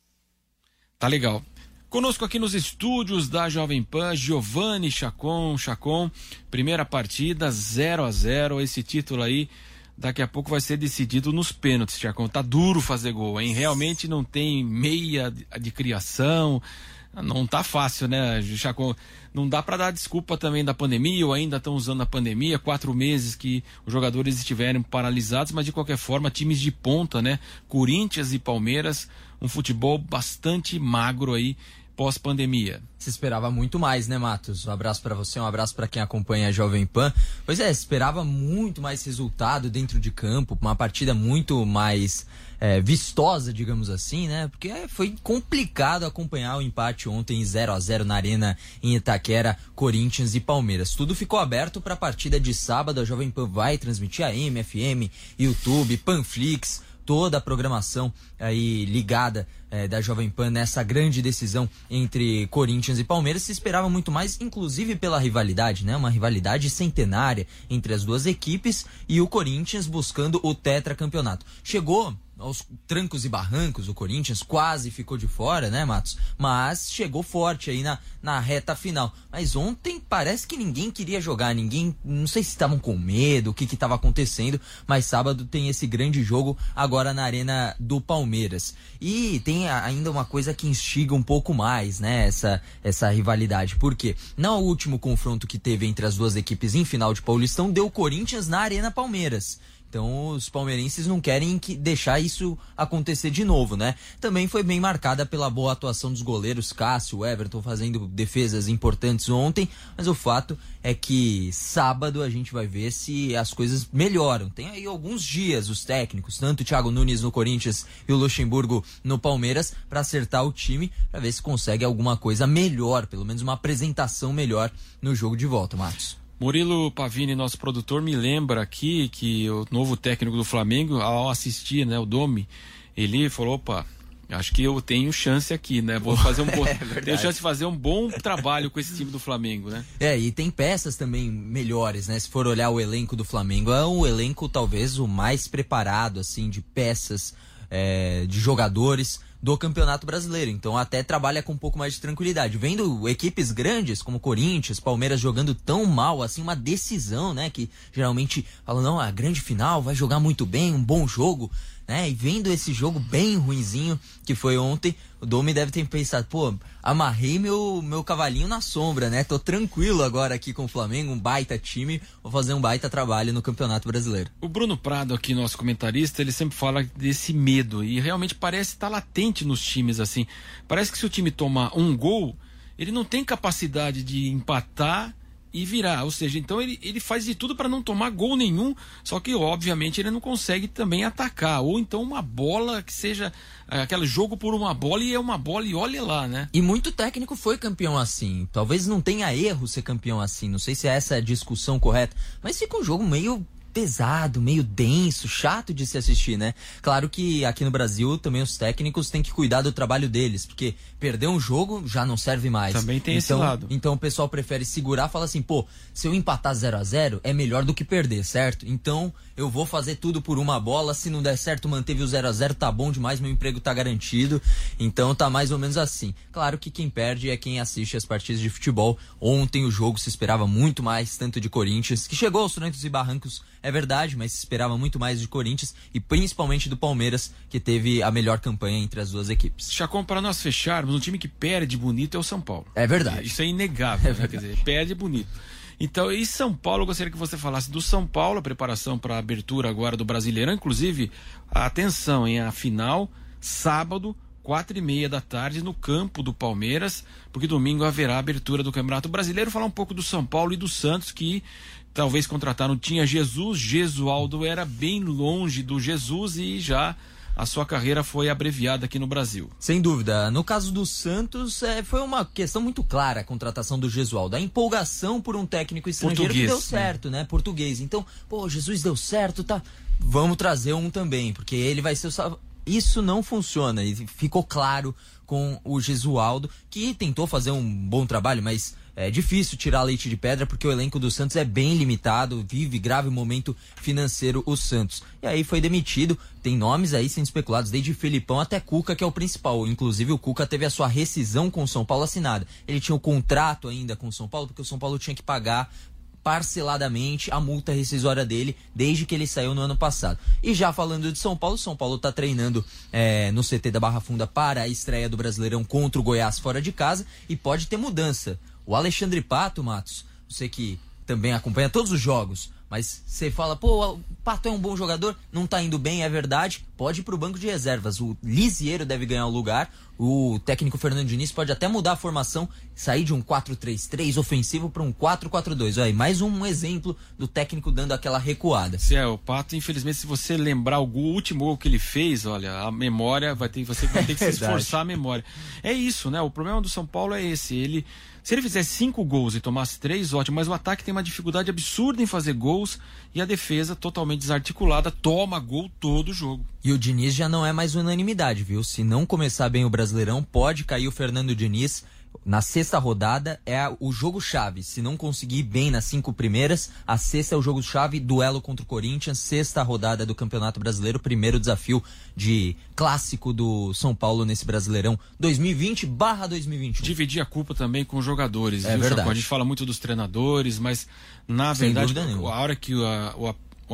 Tá legal. Conosco aqui nos estúdios da Jovem Pan, Giovanni Chacon, primeira partida 0-0, esse título aí daqui a pouco vai ser decidido nos pênaltis, Chacon, tá duro fazer gol, hein? Realmente não tem meia de criação, não tá fácil, né, Chacon? Não dá para dar desculpa também da pandemia, ou ainda estão usando a pandemia, 4 meses que os jogadores estiveram paralisados, mas de qualquer forma, times de ponta, né? Corinthians e Palmeiras, um futebol bastante magro aí, pós-pandemia. Se esperava muito mais, né, Matos? Um abraço para você, um abraço para quem acompanha a Jovem Pan. Pois é, esperava muito mais resultado dentro de campo, uma partida muito mais vistosa, digamos assim, né? Porque foi complicado acompanhar o empate ontem 0-0 na Arena em Itaquera, Corinthians e Palmeiras. Tudo ficou aberto para a partida de sábado. A Jovem Pan vai transmitir a AM, FM, YouTube, Panflix, toda a programação aí ligada da Jovem Pan nessa grande decisão entre Corinthians e Palmeiras. Se esperava muito mais, inclusive pela rivalidade, né? Uma rivalidade centenária entre as duas equipes e o Corinthians buscando o tetracampeonato. Chegou aos trancos e barrancos, o Corinthians quase ficou de fora, né, Matos? Mas chegou forte aí na reta final. Mas ontem parece que ninguém queria jogar, não sei se estavam com medo, o que estava acontecendo, mas sábado tem esse grande jogo agora na Arena do Palmeiras. E tem ainda uma coisa que instiga um pouco mais, né, essa rivalidade. Por quê? No último confronto que teve entre as duas equipes em final de Paulistão, deu Corinthians na Arena Palmeiras. Então os palmeirenses não querem deixar isso acontecer de novo, né? Também foi bem marcada pela boa atuação dos goleiros Cássio, Everton fazendo defesas importantes ontem, mas o fato é que sábado a gente vai ver se as coisas melhoram. Tem aí alguns dias os técnicos, tanto o Thiago Nunes no Corinthians e o Luxemburgo no Palmeiras, para acertar o time, para ver se consegue alguma coisa melhor, pelo menos uma apresentação melhor no jogo de volta, Marcos. Murilo Pavini, nosso produtor, me lembra aqui que o novo técnico do Flamengo, ao assistir, né, o Domi, ele falou, opa, acho que eu tenho chance aqui, né? Vou fazer tenho chance de fazer um bom trabalho com esse time do Flamengo, né? E tem peças também melhores, né? Se for olhar o elenco do Flamengo, é um elenco talvez o mais preparado, assim, de peças, de jogadores do Campeonato Brasileiro. Então até trabalha com um pouco mais de tranquilidade. Vendo equipes grandes como Corinthians, Palmeiras jogando tão mal, assim, uma decisão, né? Que geralmente falam, não, a grande final vai jogar muito bem, um bom jogo, né? E vendo esse jogo bem ruinzinho que foi ontem, o Domi deve ter pensado, pô, amarrei meu cavalinho na sombra, né? Tô tranquilo agora aqui com o Flamengo, um baita time, vou fazer um baita trabalho no Campeonato Brasileiro. O Bruno Prado aqui, nosso comentarista, ele sempre fala desse medo e realmente parece estar latente nos times, assim. Parece que se o time tomar um gol, ele não tem capacidade de empatar e virar, ou seja, então ele faz de tudo para não tomar gol nenhum, só que obviamente ele não consegue também atacar, ou então uma bola que seja aquele jogo por uma bola e é uma bola e olha lá, né? E muito técnico foi campeão assim, talvez não tenha erro ser campeão assim, não sei se é essa a discussão correta, mas fica um jogo meio pesado, meio denso, chato de se assistir, né? Claro que aqui no Brasil também os técnicos têm que cuidar do trabalho deles, porque perder um jogo já não serve mais. Também tem esse lado. Então o pessoal prefere segurar e fala assim, pô, se eu empatar 0-0 é melhor do que perder, certo? Então eu vou fazer tudo por uma bola, se não der certo manteve o 0-0, tá bom demais, meu emprego tá garantido, então tá mais ou menos assim. Claro que quem perde é quem assiste as partidas de futebol. Ontem o jogo se esperava muito mais, tanto de Corinthians, que chegou aos trancos e barrancos, é verdade, mas se esperava muito mais de Corinthians e principalmente do Palmeiras, que teve a melhor campanha entre as duas equipes. Chacon, para nós fecharmos, um time que perde bonito é o São Paulo. É verdade. Isso é inegável, né? Quer dizer, perde bonito. Então, e São Paulo, eu gostaria que você falasse do São Paulo, a preparação para a abertura agora do Brasileirão, inclusive, atenção, hein, a final, sábado, 4h30 da tarde, no campo do Palmeiras, porque domingo haverá a abertura do Campeonato Brasileiro. Falar um pouco do São Paulo e do Santos, que talvez contrataram, tinha Jesus, Gesualdo era bem longe do Jesus e já a sua carreira foi abreviada aqui no Brasil. Sem dúvida. No caso do Santos, foi uma questão muito clara a contratação do Gesualdo. A empolgação por um técnico estrangeiro que deu certo, né? Português. Então, pô, Jesus deu certo, tá? Vamos trazer um também, porque ele vai ser o... Isso não funciona. E ficou claro com o Gesualdo, que tentou fazer um bom trabalho, mas é difícil tirar leite de pedra, porque o elenco do Santos é bem limitado, vive grave momento financeiro o Santos. E aí foi demitido, tem nomes aí sendo especulados, desde Felipão até Cuca, que é o principal. Inclusive o Cuca teve a sua rescisão com o São Paulo assinada. Ele tinha um contrato ainda com o São Paulo, porque o São Paulo tinha que pagar parceladamente a multa rescisória dele desde que ele saiu no ano passado. E já falando de São Paulo está treinando no CT da Barra Funda para a estreia do Brasileirão contra o Goiás fora de casa e pode ter mudança. O Alexandre Pato, Matos, você que também acompanha todos os jogos, mas você fala, pô, o Pato é um bom jogador, não tá indo bem, é verdade, pode ir pro banco de reservas. O Lisieiro deve ganhar o lugar, o técnico Fernando Diniz pode até mudar a formação, sair de um 4-3-3 ofensivo para um 4-4-2. Aí, mais um exemplo do técnico dando aquela recuada. O Pato, infelizmente, se você lembrar o último gol que ele fez, olha, a memória você vai ter que se esforçar a memória. É isso, né? O problema do São Paulo é esse. Se ele fizesse 5 gols e tomasse 3, ótimo, mas o ataque tem uma dificuldade absurda em fazer gols e a defesa totalmente desarticulada, toma gol todo jogo. E o Diniz já não é mais unanimidade, viu? Se não começar bem o Brasileirão, pode cair o Fernando Diniz. Na sexta rodada é o jogo-chave. Se não conseguir bem nas 5 primeiras, a sexta é o jogo-chave, duelo contra o Corinthians, sexta rodada do Campeonato Brasileiro, primeiro desafio de clássico do São Paulo nesse Brasileirão 2020/2021. Dividir a culpa também com os jogadores. É verdade. A gente fala muito dos treinadores, mas na verdade, a hora que o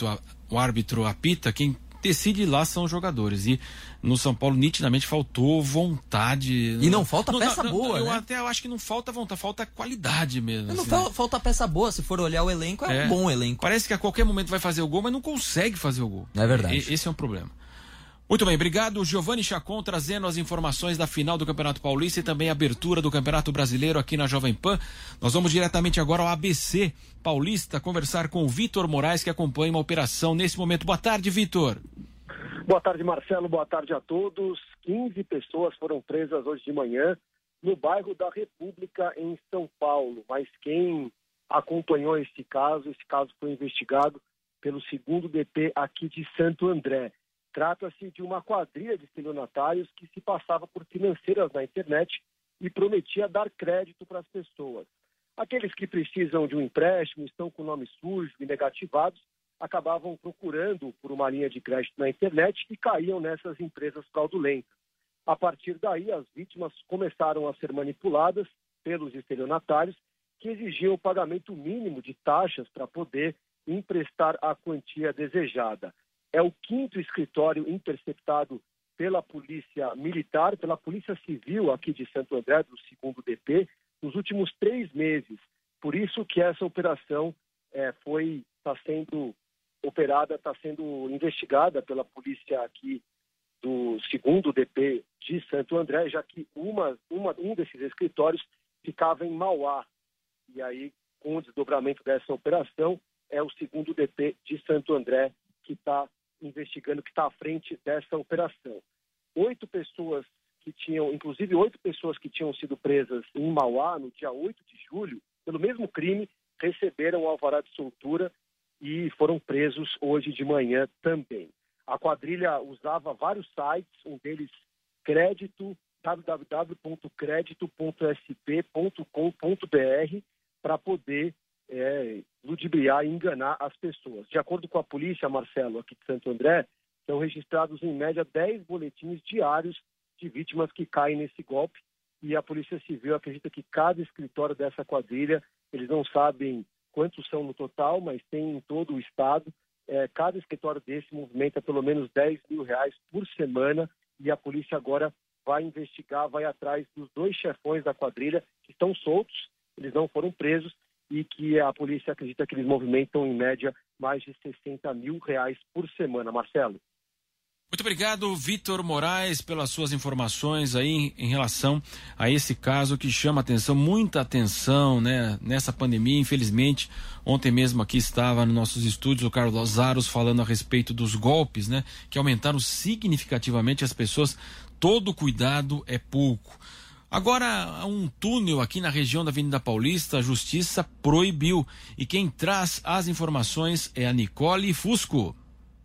árbitro apita, quem decide lá são os jogadores. E no São Paulo nitidamente faltou vontade. E não falta peça boa, né? Eu acho que não falta vontade, falta qualidade mesmo. Não falta peça boa, se for olhar o elenco, é um bom elenco. Parece que a qualquer momento vai fazer o gol, mas não consegue fazer o gol. É verdade. Esse é um problema. Muito bem, obrigado. Giovanni Chacon trazendo as informações da final do Campeonato Paulista e também a abertura do Campeonato Brasileiro aqui na Jovem Pan. Nós vamos diretamente agora ao ABC Paulista conversar com o Vitor Moraes, que acompanha uma operação nesse momento. Boa tarde, Vitor. Boa tarde, Marcelo. Boa tarde a todos. 15 pessoas foram presas hoje de manhã no bairro da República, em São Paulo. Mas quem acompanhou esse caso foi investigado pelo 2º DP aqui de Santo André. Trata-se de uma quadrilha de estelionatários que se passava por financeiras na internet e prometia dar crédito para as pessoas. Aqueles que precisam de um empréstimo, estão com nome sujo e negativados, acabavam procurando por uma linha de crédito na internet e caíam nessas empresas fraudulentas. A partir daí, as vítimas começaram a ser manipuladas pelos estelionatários, que exigiam o pagamento mínimo de taxas para poder emprestar a quantia desejada. É o 5º escritório interceptado pela Polícia Militar, pela Polícia Civil aqui de Santo André, do 2º DP, nos últimos 3 meses. Por isso que essa operação está sendo operada, está sendo investigada pela polícia aqui do 2º DP de Santo André, já que um desses escritórios ficava em Mauá. E aí, com o desdobramento dessa operação, é o 2º DP de Santo André que está investigando, que está à frente dessa operação. 8 pessoas que tinham sido presas em Mauá no dia 8 de julho, pelo mesmo crime, receberam o alvará de soltura e foram presos hoje de manhã também. A quadrilha usava vários sites, um deles www.credito.sp.com.br, para poder ludibriar e enganar as pessoas. De acordo com a polícia, Marcelo, aqui de Santo André, são registrados em média 10 boletins diários de vítimas que caem nesse golpe, e a Polícia Civil acredita que cada escritório dessa quadrilha, eles não sabem quantos são no total, mas tem em todo o estado, cada escritório desse movimenta pelo menos R$10 mil por semana, e a polícia agora vai investigar, vai atrás dos 2 chefões da quadrilha que estão soltos, eles não foram presos, e que a polícia acredita que eles movimentam em média mais de R$60 mil por semana. Marcelo. Muito obrigado, Vitor Moraes, pelas suas informações aí em relação a esse caso que chama atenção, muita atenção, né, nessa pandemia. Infelizmente, ontem mesmo aqui estava nos nossos estúdios o Carlos Aros falando a respeito dos golpes, né, que aumentaram significativamente as pessoas. Todo cuidado é pouco. Agora, um túnel aqui na região da Avenida Paulista, a Justiça proibiu. E quem traz as informações é a Nicole Fusco.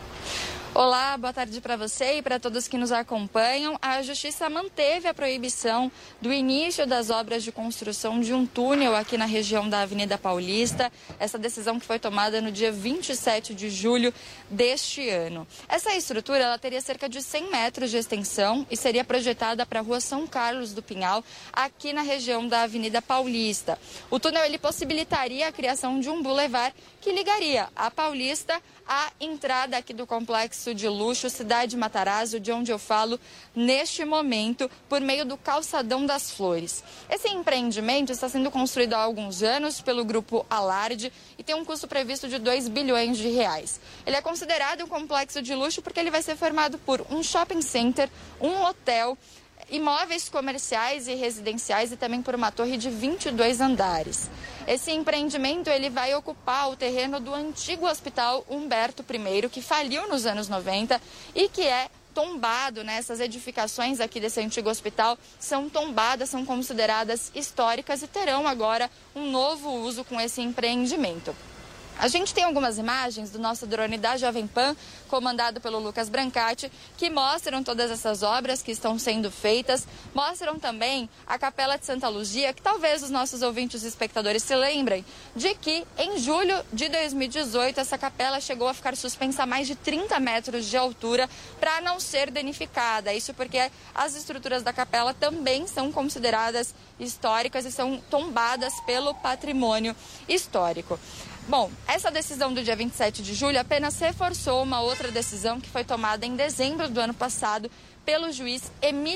Olá, boa tarde para você e para todos que nos acompanham. A Justiça manteve a proibição do início das obras de construção de um túnel aqui na região da Avenida Paulista. Essa decisão que foi tomada no dia 27 de julho deste ano. Essa estrutura ela teria cerca de 100 metros de extensão e seria projetada para a Rua São Carlos do Pinhal, aqui na região da Avenida Paulista. O túnel ele possibilitaria a criação de um bulevar que ligaria a Paulista à entrada aqui do complexo de luxo Cidade Matarazzo, de onde eu falo neste momento, por meio do Calçadão das Flores. Esse empreendimento está sendo construído há alguns anos pelo grupo Alarde e tem um custo previsto de R$2 bilhões. Ele é considerado um complexo de luxo porque ele vai ser formado por um shopping center, um hotel, imóveis comerciais e residenciais e também por uma torre de 22 andares. Esse empreendimento ele vai ocupar o terreno do antigo Hospital Humberto I, que faliu nos anos 90 e que é tombado, né? Essas edificações aqui desse antigo hospital são tombadas, são consideradas históricas e terão agora um novo uso com esse empreendimento. A gente tem algumas imagens do nosso drone da Jovem Pan, comandado pelo Lucas Brancati, que mostram todas essas obras que estão sendo feitas, mostram também a Capela de Santa Luzia, que talvez os nossos ouvintes e espectadores se lembrem de que em julho de 2018 essa capela chegou a ficar suspensa a mais de 30 metros de altura para não ser danificada. Isso porque as estruturas da capela também são consideradas históricas e são tombadas pelo patrimônio histórico. Bom, essa decisão do dia 27 de julho apenas reforçou uma outra decisão que foi tomada em dezembro do ano passado pelo juiz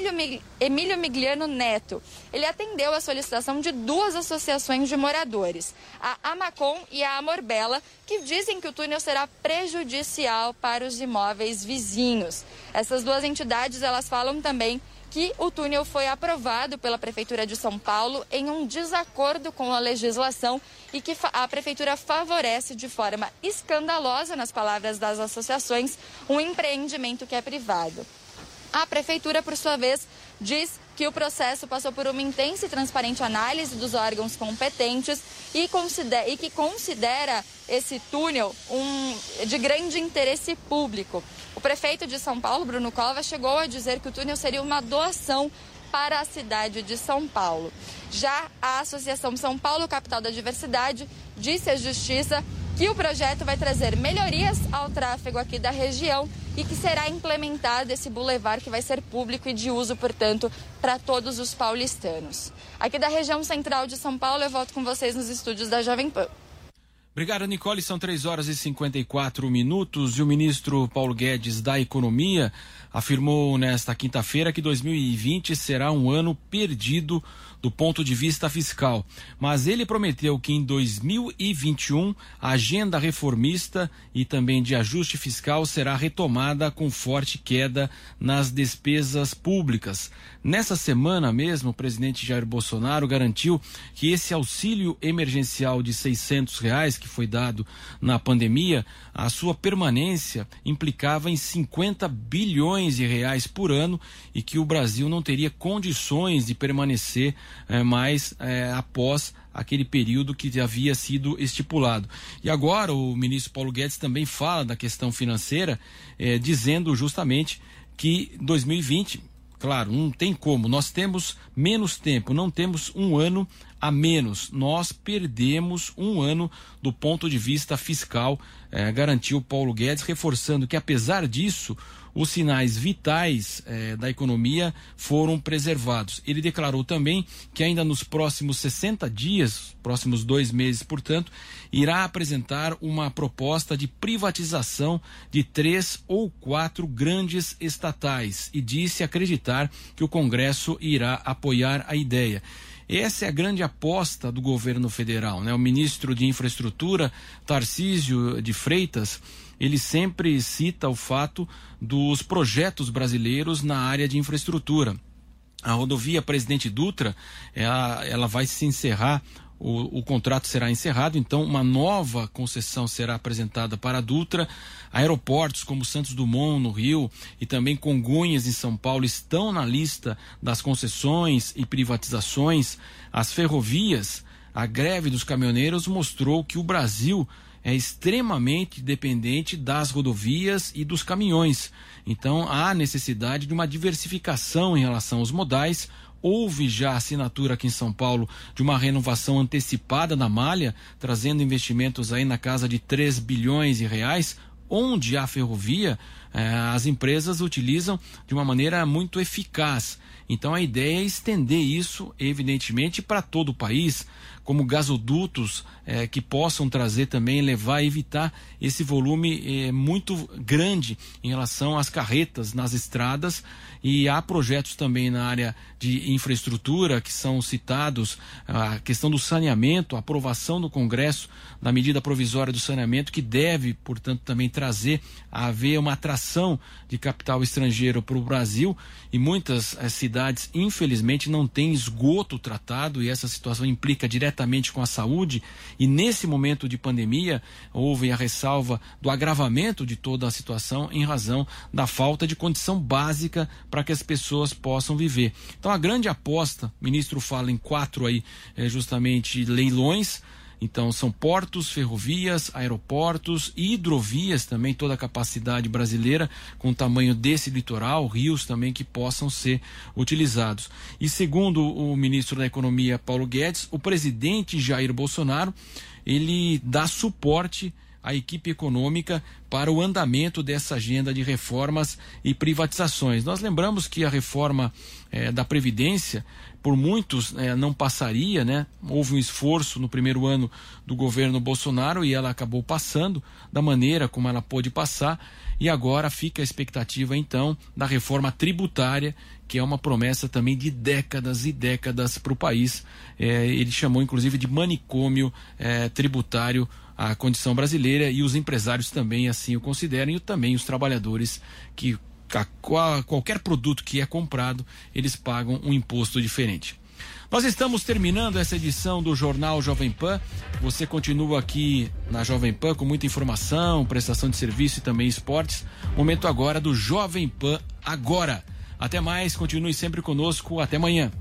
Emílio Migliano Neto. Ele atendeu a solicitação de 2 associações de moradores, a Amacom e a Amorbella, que dizem que o túnel será prejudicial para os imóveis vizinhos. Essas 2 entidades, elas falam também que o túnel foi aprovado pela Prefeitura de São Paulo em um desacordo com a legislação e que a Prefeitura favorece de forma escandalosa, nas palavras das associações, um empreendimento que é privado. A Prefeitura, por sua vez, diz que o processo passou por uma intensa e transparente análise dos órgãos competentes e que considera esse túnel de grande interesse público. O prefeito de São Paulo, Bruno Covas, chegou a dizer que o túnel seria uma doação para a cidade de São Paulo. Já a Associação São Paulo, Capital da Diversidade, disse à Justiça que o projeto vai trazer melhorias ao tráfego aqui da região e que será implementado esse bulevar que vai ser público e de uso, portanto, para todos os paulistanos. Aqui da região central de São Paulo, eu volto com vocês nos estúdios da Jovem Pan. Obrigado, Nicole. São 3h54 e o ministro Paulo Guedes da Economia afirmou nesta quinta-feira que 2020 será um ano perdido do ponto de vista fiscal. Mas ele prometeu que em 2021 a agenda reformista e também de ajuste fiscal será retomada com forte queda nas despesas públicas. Nessa semana mesmo, o presidente Jair Bolsonaro garantiu que esse auxílio emergencial de R$600 que foi dado na pandemia, a sua permanência implicava em 50 bilhões de reais por ano e que o Brasil não teria condições de permanecer mais após aquele período que havia sido estipulado. E agora o ministro Paulo Guedes também fala da questão financeira, dizendo justamente que 2020, claro, não tem como, nós temos menos tempo, não temos um ano a menos, nós perdemos um ano do ponto de vista fiscal, garantiu Paulo Guedes, reforçando que apesar disso, os sinais vitais da economia foram preservados. Ele declarou também que ainda nos próximos 60 dias, próximos 2 meses, portanto, irá apresentar uma proposta de privatização de 3 ou 4 grandes estatais e disse acreditar que o Congresso irá apoiar a ideia. Essa é a grande aposta do governo federal, né? O ministro de Infraestrutura, Tarcísio de Freitas, ele sempre cita o fato dos projetos brasileiros na área de infraestrutura. A rodovia Presidente Dutra, ela vai se encerrar, o contrato será encerrado, então uma nova concessão será apresentada para a Dutra. Aeroportos como Santos Dumont no Rio e também Congonhas em São Paulo estão na lista das concessões e privatizações. As ferrovias, a greve dos caminhoneiros mostrou que o Brasil é extremamente dependente das rodovias e dos caminhões. Então há necessidade de uma diversificação em relação aos modais. Houve já assinatura aqui em São Paulo de uma renovação antecipada da malha, trazendo investimentos aí na casa de 3 bilhões de reais, onde há ferrovia, as empresas utilizam de uma maneira muito eficaz. Então a ideia é estender isso, evidentemente, para todo o país, como gasodutos que possam trazer também, levar, evitar esse volume muito grande em relação às carretas nas estradas. E há projetos também na área de infraestrutura que são citados, a questão do saneamento, a aprovação no Congresso da medida provisória do saneamento, que deve, portanto, também trazer a haver uma atração de capital estrangeiro para o Brasil, e muitas cidades, infelizmente, não têm esgoto tratado, e essa situação implica diretamente com a saúde, e nesse momento de pandemia houve a ressalva do agravamento de toda a situação em razão da falta de condição básica para que as pessoas possam viver. Então a grande aposta, o ministro fala em 4 aí, justamente leilões. Então são portos, ferrovias, aeroportos, hidrovias também, toda a capacidade brasileira com o tamanho desse litoral, rios também que possam ser utilizados. E segundo o ministro da Economia, Paulo Guedes, o presidente Jair Bolsonaro, ele dá suporte à equipe econômica para o andamento dessa agenda de reformas e privatizações. Nós lembramos que a reforma da Previdência, por muitos não passaria, né? Houve um esforço no primeiro ano do governo Bolsonaro e ela acabou passando da maneira como ela pôde passar, e agora fica a expectativa então da reforma tributária, que é uma promessa também de décadas e décadas para o país. Ele chamou inclusive de manicômio tributário a condição brasileira, e os empresários também assim o consideram, e também os trabalhadores, que qualquer produto que é comprado, eles pagam um imposto diferente. Nós estamos terminando essa edição do Jornal Jovem Pan. Você continua aqui na Jovem Pan com muita informação, prestação de serviço e também esportes. Momento agora do Jovem Pan Agora. Até mais, continue sempre conosco. Até amanhã.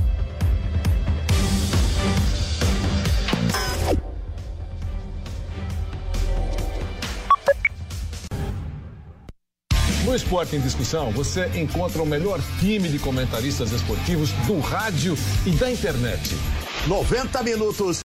No Esporte em Discussão, você encontra o melhor time de comentaristas esportivos do rádio e da internet. 90 minutos.